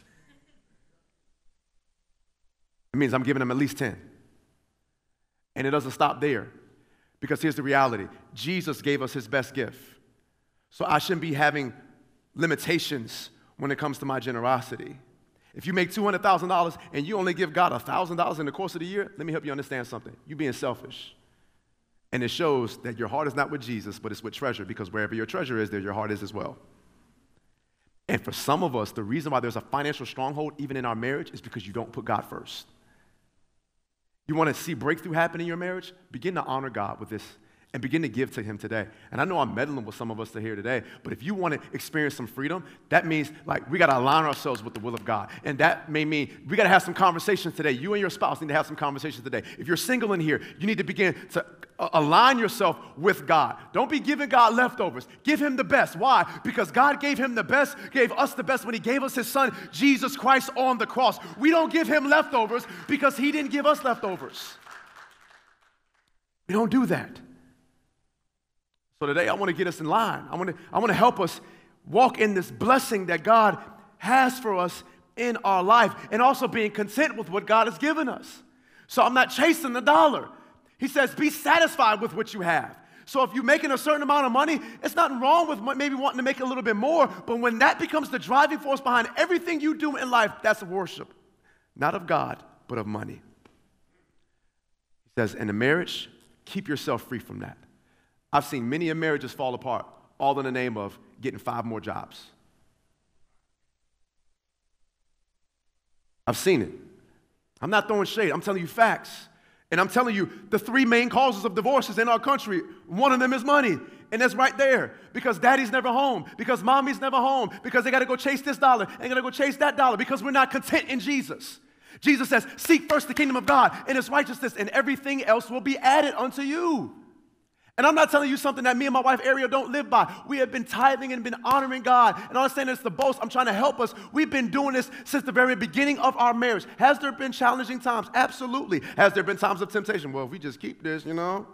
It means I'm giving them at least ten. And it doesn't stop there, because here's the reality. Jesus gave us his best gift. So I shouldn't be having limitations when it comes to my generosity. If you make two hundred thousand dollars and you only give God one thousand dollars in the course of the year, let me help you understand something. You're being selfish. And it shows that your heart is not with Jesus, but it's with treasure, because wherever your treasure is, there your heart is as well. And for some of us, the reason why there's a financial stronghold even in our marriage is because you don't put God first. You want to see breakthrough happen in your marriage? Begin to honor God with this and begin to give to him today. And I know I'm meddling with some of us that are here today, but if you want to experience some freedom, that means like we got to align ourselves with the will of God. And that may mean we got to have some conversations today. You and your spouse need to have some conversations today. If you're single in here, you need to begin to uh, align yourself with God. Don't be giving God leftovers. Give him the best. Why? Because God gave him the best, gave us the best when he gave us his son, Jesus Christ, on the cross. We don't give him leftovers because he didn't give us leftovers. We don't do that. So today I want to get us in line. I want to, I want to help us walk in this blessing that God has for us in our life, and also being content with what God has given us. So I'm not chasing the dollar. He says, be satisfied with what you have. So if you're making a certain amount of money, it's nothing wrong with maybe wanting to make a little bit more, but when that becomes the driving force behind everything you do in life, that's worship. Not of God, but of money. He says, in a marriage, keep yourself free from that. I've seen many of marriages fall apart, all in the name of getting five more jobs. I've seen it. I'm not throwing shade. I'm telling you facts. And I'm telling you, the three main causes of divorces in our country, one of them is money. And that's right there. Because daddy's never home. Because mommy's never home. Because they got to go chase this dollar. And got to go chase that dollar. Because we're not content in Jesus. Jesus says, seek first the kingdom of God and his righteousness, and everything else will be added unto you. And I'm not telling you something that me and my wife Ariel don't live by. We have been tithing and been honoring God. And I'm not saying it's the boast. I'm trying to help us. We've been doing this since the very beginning of our marriage. Has there been challenging times? Absolutely. Has there been times of temptation? Well, if we just keep this, you know.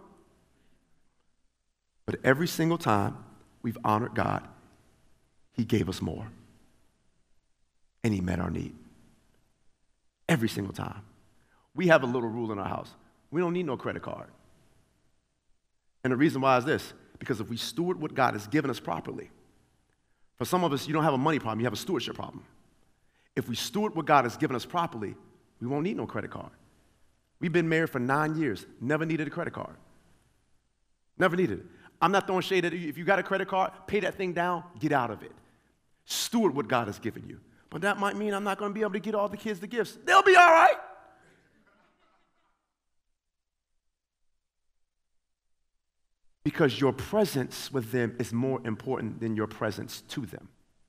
But every single time we've honored God, he gave us more. And he met our need. Every single time. We have a little rule in our house. We don't need no credit card. And the reason why is this, because if we steward what God has given us properly, for some of us, you don't have a money problem, you have a stewardship problem. If we steward what God has given us properly, we won't need no credit card. We've been married for nine years, never needed a credit card. Never needed it. I'm not throwing shade at you. If you got a credit card, pay that thing down, get out of it. Steward what God has given you. But that might mean I'm not going to be able to get all the kids the gifts. They'll be all right. Because your presence with them is more important than your presence to them.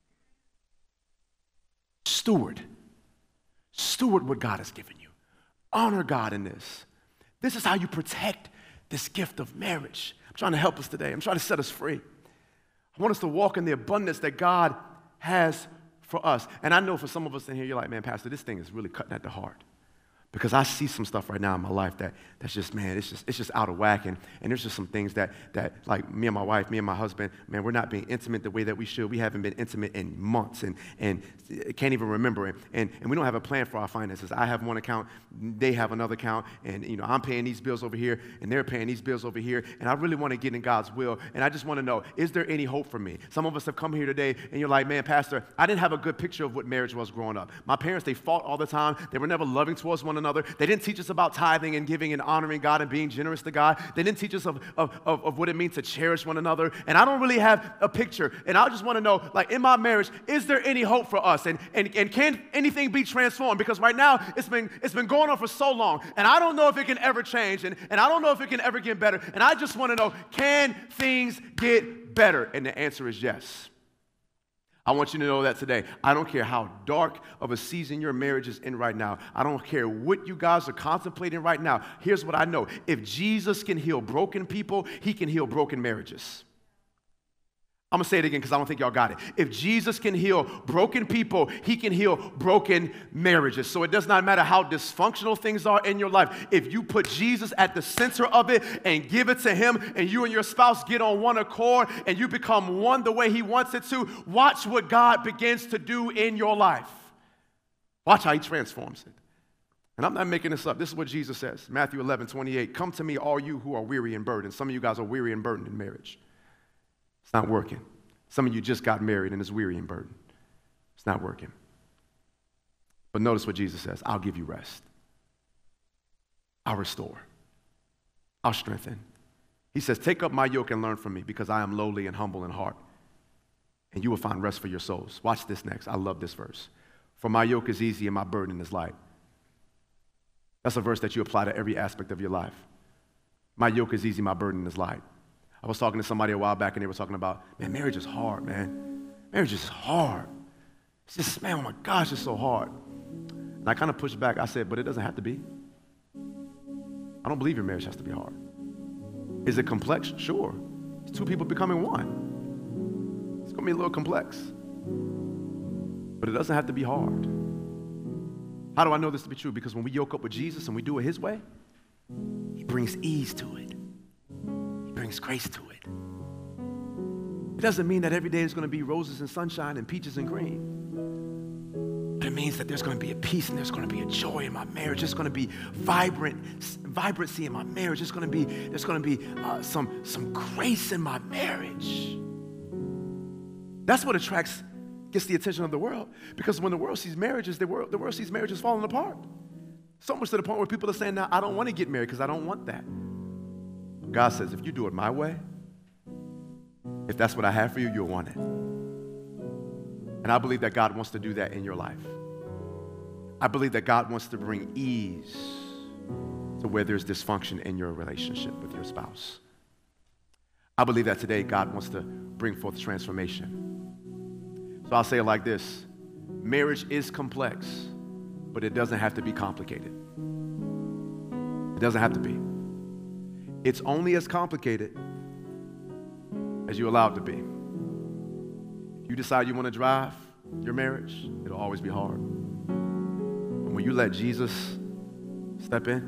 Steward. Steward what God has given you. Honor God in this. This is how you protect this gift of marriage. I'm trying to help us today. I'm trying to set us free. I want us to walk in the abundance that God has for us. And I know for some of us in here, you're like, man, Pastor, this thing is really cutting at the heart. Because I see some stuff right now in my life that that's just, man, it's just it's just out of whack. And, and there's just some things that, that, like me and my wife, me and my husband, man, we're not being intimate the way that we should. We haven't been intimate in months and, and can't even remember it. And, and we don't have a plan for our finances. I have one account, they have another account, and, you know, I'm paying these bills over here, and they're paying these bills over here. And I really want to get in God's will. And I just want to know, is there any hope for me? Some of us have come here today, and you're like, man, Pastor, I didn't have a good picture of what marriage was growing up. My parents, they fought all the time. They were never loving towards one another. They didn't teach us about tithing and giving and honoring God and being generous to God. They didn't teach us of, of, of, of what it means to cherish one another. And I don't really have a picture. And I just want to know, like, in my marriage, is there any hope for us? And, and, and can anything be transformed? Because right now, it's been, it's been going on for so long. And I don't know if it can ever change. And, and I don't know if it can ever get better. And I just want to know, can things get better? And the answer is yes. I want you to know that today. I don't care how dark of a season your marriage is in right now. I don't care what you guys are contemplating right now. Here's what I know. If Jesus can heal broken people, he can heal broken marriages. I'm going to say it again because I don't think y'all got it. If Jesus can heal broken people, he can heal broken marriages. So it does not matter how dysfunctional things are in your life. If you put Jesus at the center of it and give it to him, and you and your spouse get on one accord and you become one the way he wants it to, watch what God begins to do in your life. Watch how he transforms it. And I'm not making this up. This is what Jesus says. Matthew eleven twenty-eight. Come to me, all you who are weary and burdened. Some of you guys are weary and burdened in marriage. It's not working. Some of you just got married and it's weary and burdened. It's not working. But notice what Jesus says. I'll give you rest. I'll restore. I'll strengthen. He says, take up my yoke and learn from me, because I am lowly and humble in heart, and you will find rest for your souls. Watch this next. I love this verse. For my yoke is easy and my burden is light. That's a verse that you apply to every aspect of your life. My yoke is easy, my burden is light. I was talking to somebody a while back, and they were talking about, man, marriage is hard, man. Marriage is hard. It's just, man, oh my gosh, it's so hard. And I kind of pushed back. I said, but it doesn't have to be. I don't believe your marriage has to be hard. Is it complex? Sure. It's two people becoming one. It's going to be a little complex. But it doesn't have to be hard. How do I know this to be true? Because when we yoke up with Jesus and we do it his way, he brings ease to it. Brings grace to it. It doesn't mean that every day is going to be roses and sunshine and peaches and cream. But it means that there's going to be a peace and there's going to be a joy in my marriage. There's going to be vibrant, vibrancy in my marriage. There's going to be, there's going to be uh, some, some grace in my marriage. That's what attracts, gets the attention of the world. Because when the world sees marriages, the world, the world sees marriages falling apart. So much to the point where people are saying, now, I don't want to get married because I don't want that. God says, if you do it my way, if that's what I have for you, you'll want it. And I believe that God wants to do that in your life. I believe that God wants to bring ease to where there's dysfunction in your relationship with your spouse. I believe that today God wants to bring forth transformation. So I'll say it like this. Marriage is complex, but it doesn't have to be complicated. It doesn't have to be. It's only as complicated as you allow it to be. If you decide you want to drive your marriage, it'll always be hard. But when you let Jesus step in,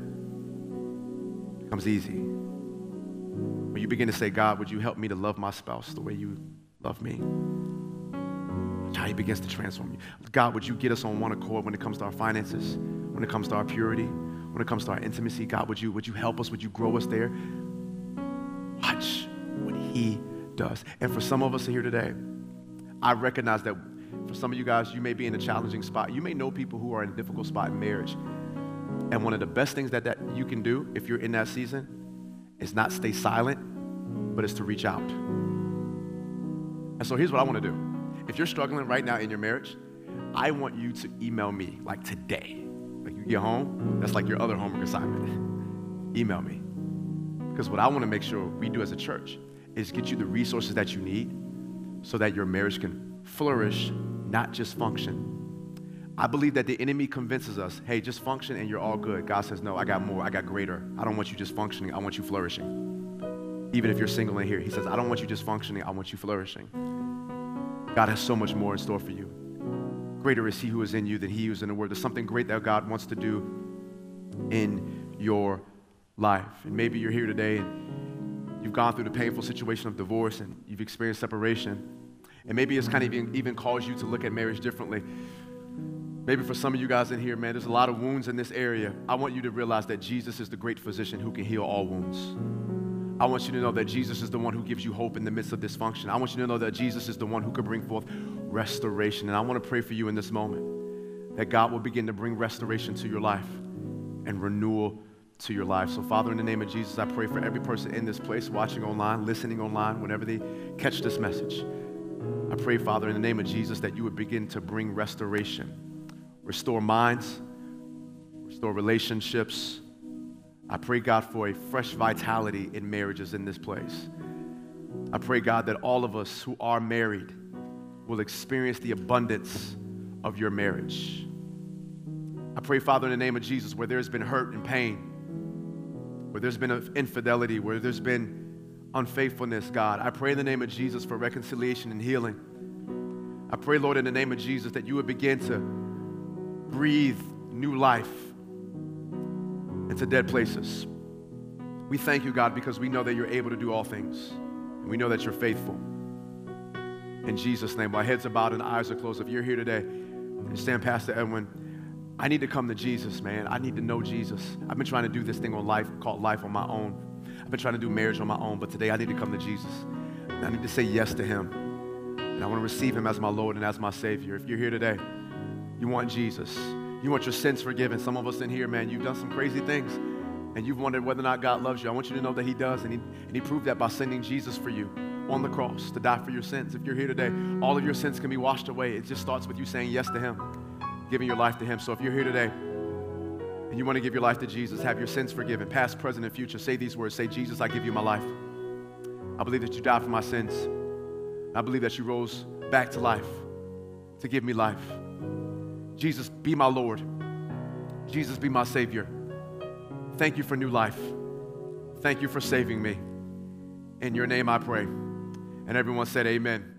it becomes easy. When you begin to say, God, would you help me to love my spouse the way you love me? That's how he begins to transform you. God, would you get us on one accord when it comes to our finances, when it comes to our purity, when it comes to our intimacy? God, would you, would you help us? Would you grow us there? Watch what he does. And for some of us here today, I recognize that for some of you guys, you may be in a challenging spot. You may know people who are in a difficult spot in marriage. And one of the best things that, that you can do if you're in that season is not stay silent, but is to reach out. And so here's what I want to do. If you're struggling right now in your marriage, I want you to email me like today. Like you get home, that's like your other homework assignment. Email me. Because what I want to make sure we do as a church is get you the resources that you need so that your marriage can flourish, not just function. I believe that the enemy convinces us, hey, just function and you're all good. God says, no, I got more, I got greater. I don't want you just functioning, I want you flourishing. Even if you're single in here, he says, I don't want you just functioning, I want you flourishing. God has so much more in store for you. Greater is he who is in you than he who is in the world. There's something great that God wants to do in your life. And maybe you're here today and you've gone through the painful situation of divorce and you've experienced separation. And maybe it's kind of even, even caused you to look at marriage differently. Maybe for some of you guys in here, man, there's a lot of wounds in this area. I want you to realize that Jesus is the great physician who can heal all wounds. I want you to know that Jesus is the one who gives you hope in the midst of dysfunction. I want you to know that Jesus is the one who can bring forth restoration. And I want to pray for you in this moment that God will begin to bring restoration to your life and renewal to your life. So Father, in the name of Jesus, I pray for every person in this place, watching online, listening online, whenever they catch this message. I pray, Father, in the name of Jesus, that you would begin to bring restoration. Restore minds, restore relationships. I pray, God, for a fresh vitality in marriages in this place. I pray, God, that all of us who are married will experience the abundance of your marriage. I pray, Father, in the name of Jesus, where there's been hurt and pain, where there's been infidelity, where there's been unfaithfulness, God, I pray in the name of Jesus for reconciliation and healing. I pray, Lord, in the name of Jesus, that you would begin to breathe new life into dead places. We thank you, God, because we know that you're able to do all things. And we know that you're faithful. In Jesus' name, while heads are bowed and eyes are closed, if you're here today, stand, Pastor Edwin, I need to come to Jesus, man. I need to know Jesus. I've been trying to do this thing on life called life on my own. I've been trying to do marriage on my own, but today I need to come to Jesus. And I need to say yes to him. And I want to receive him as my Lord and as my Savior. If you're here today, you want Jesus. You want your sins forgiven. Some of us in here, man, you've done some crazy things, and you've wondered whether or not God loves you. I want you to know that he does, and he, and he proved that by sending Jesus for you on the cross to die for your sins. If you're here today, all of your sins can be washed away. It just starts with you saying yes to him, giving your life to him. So if you're here today and you want to give your life to Jesus, have your sins forgiven, past, present, and future, say these words. Say, Jesus, I give you my life. I believe that you died for my sins. I believe that you rose back to life to give me life. Jesus, be my Lord. Jesus, be my Savior. Thank you for new life. Thank you for saving me. In your name I pray. And everyone said amen.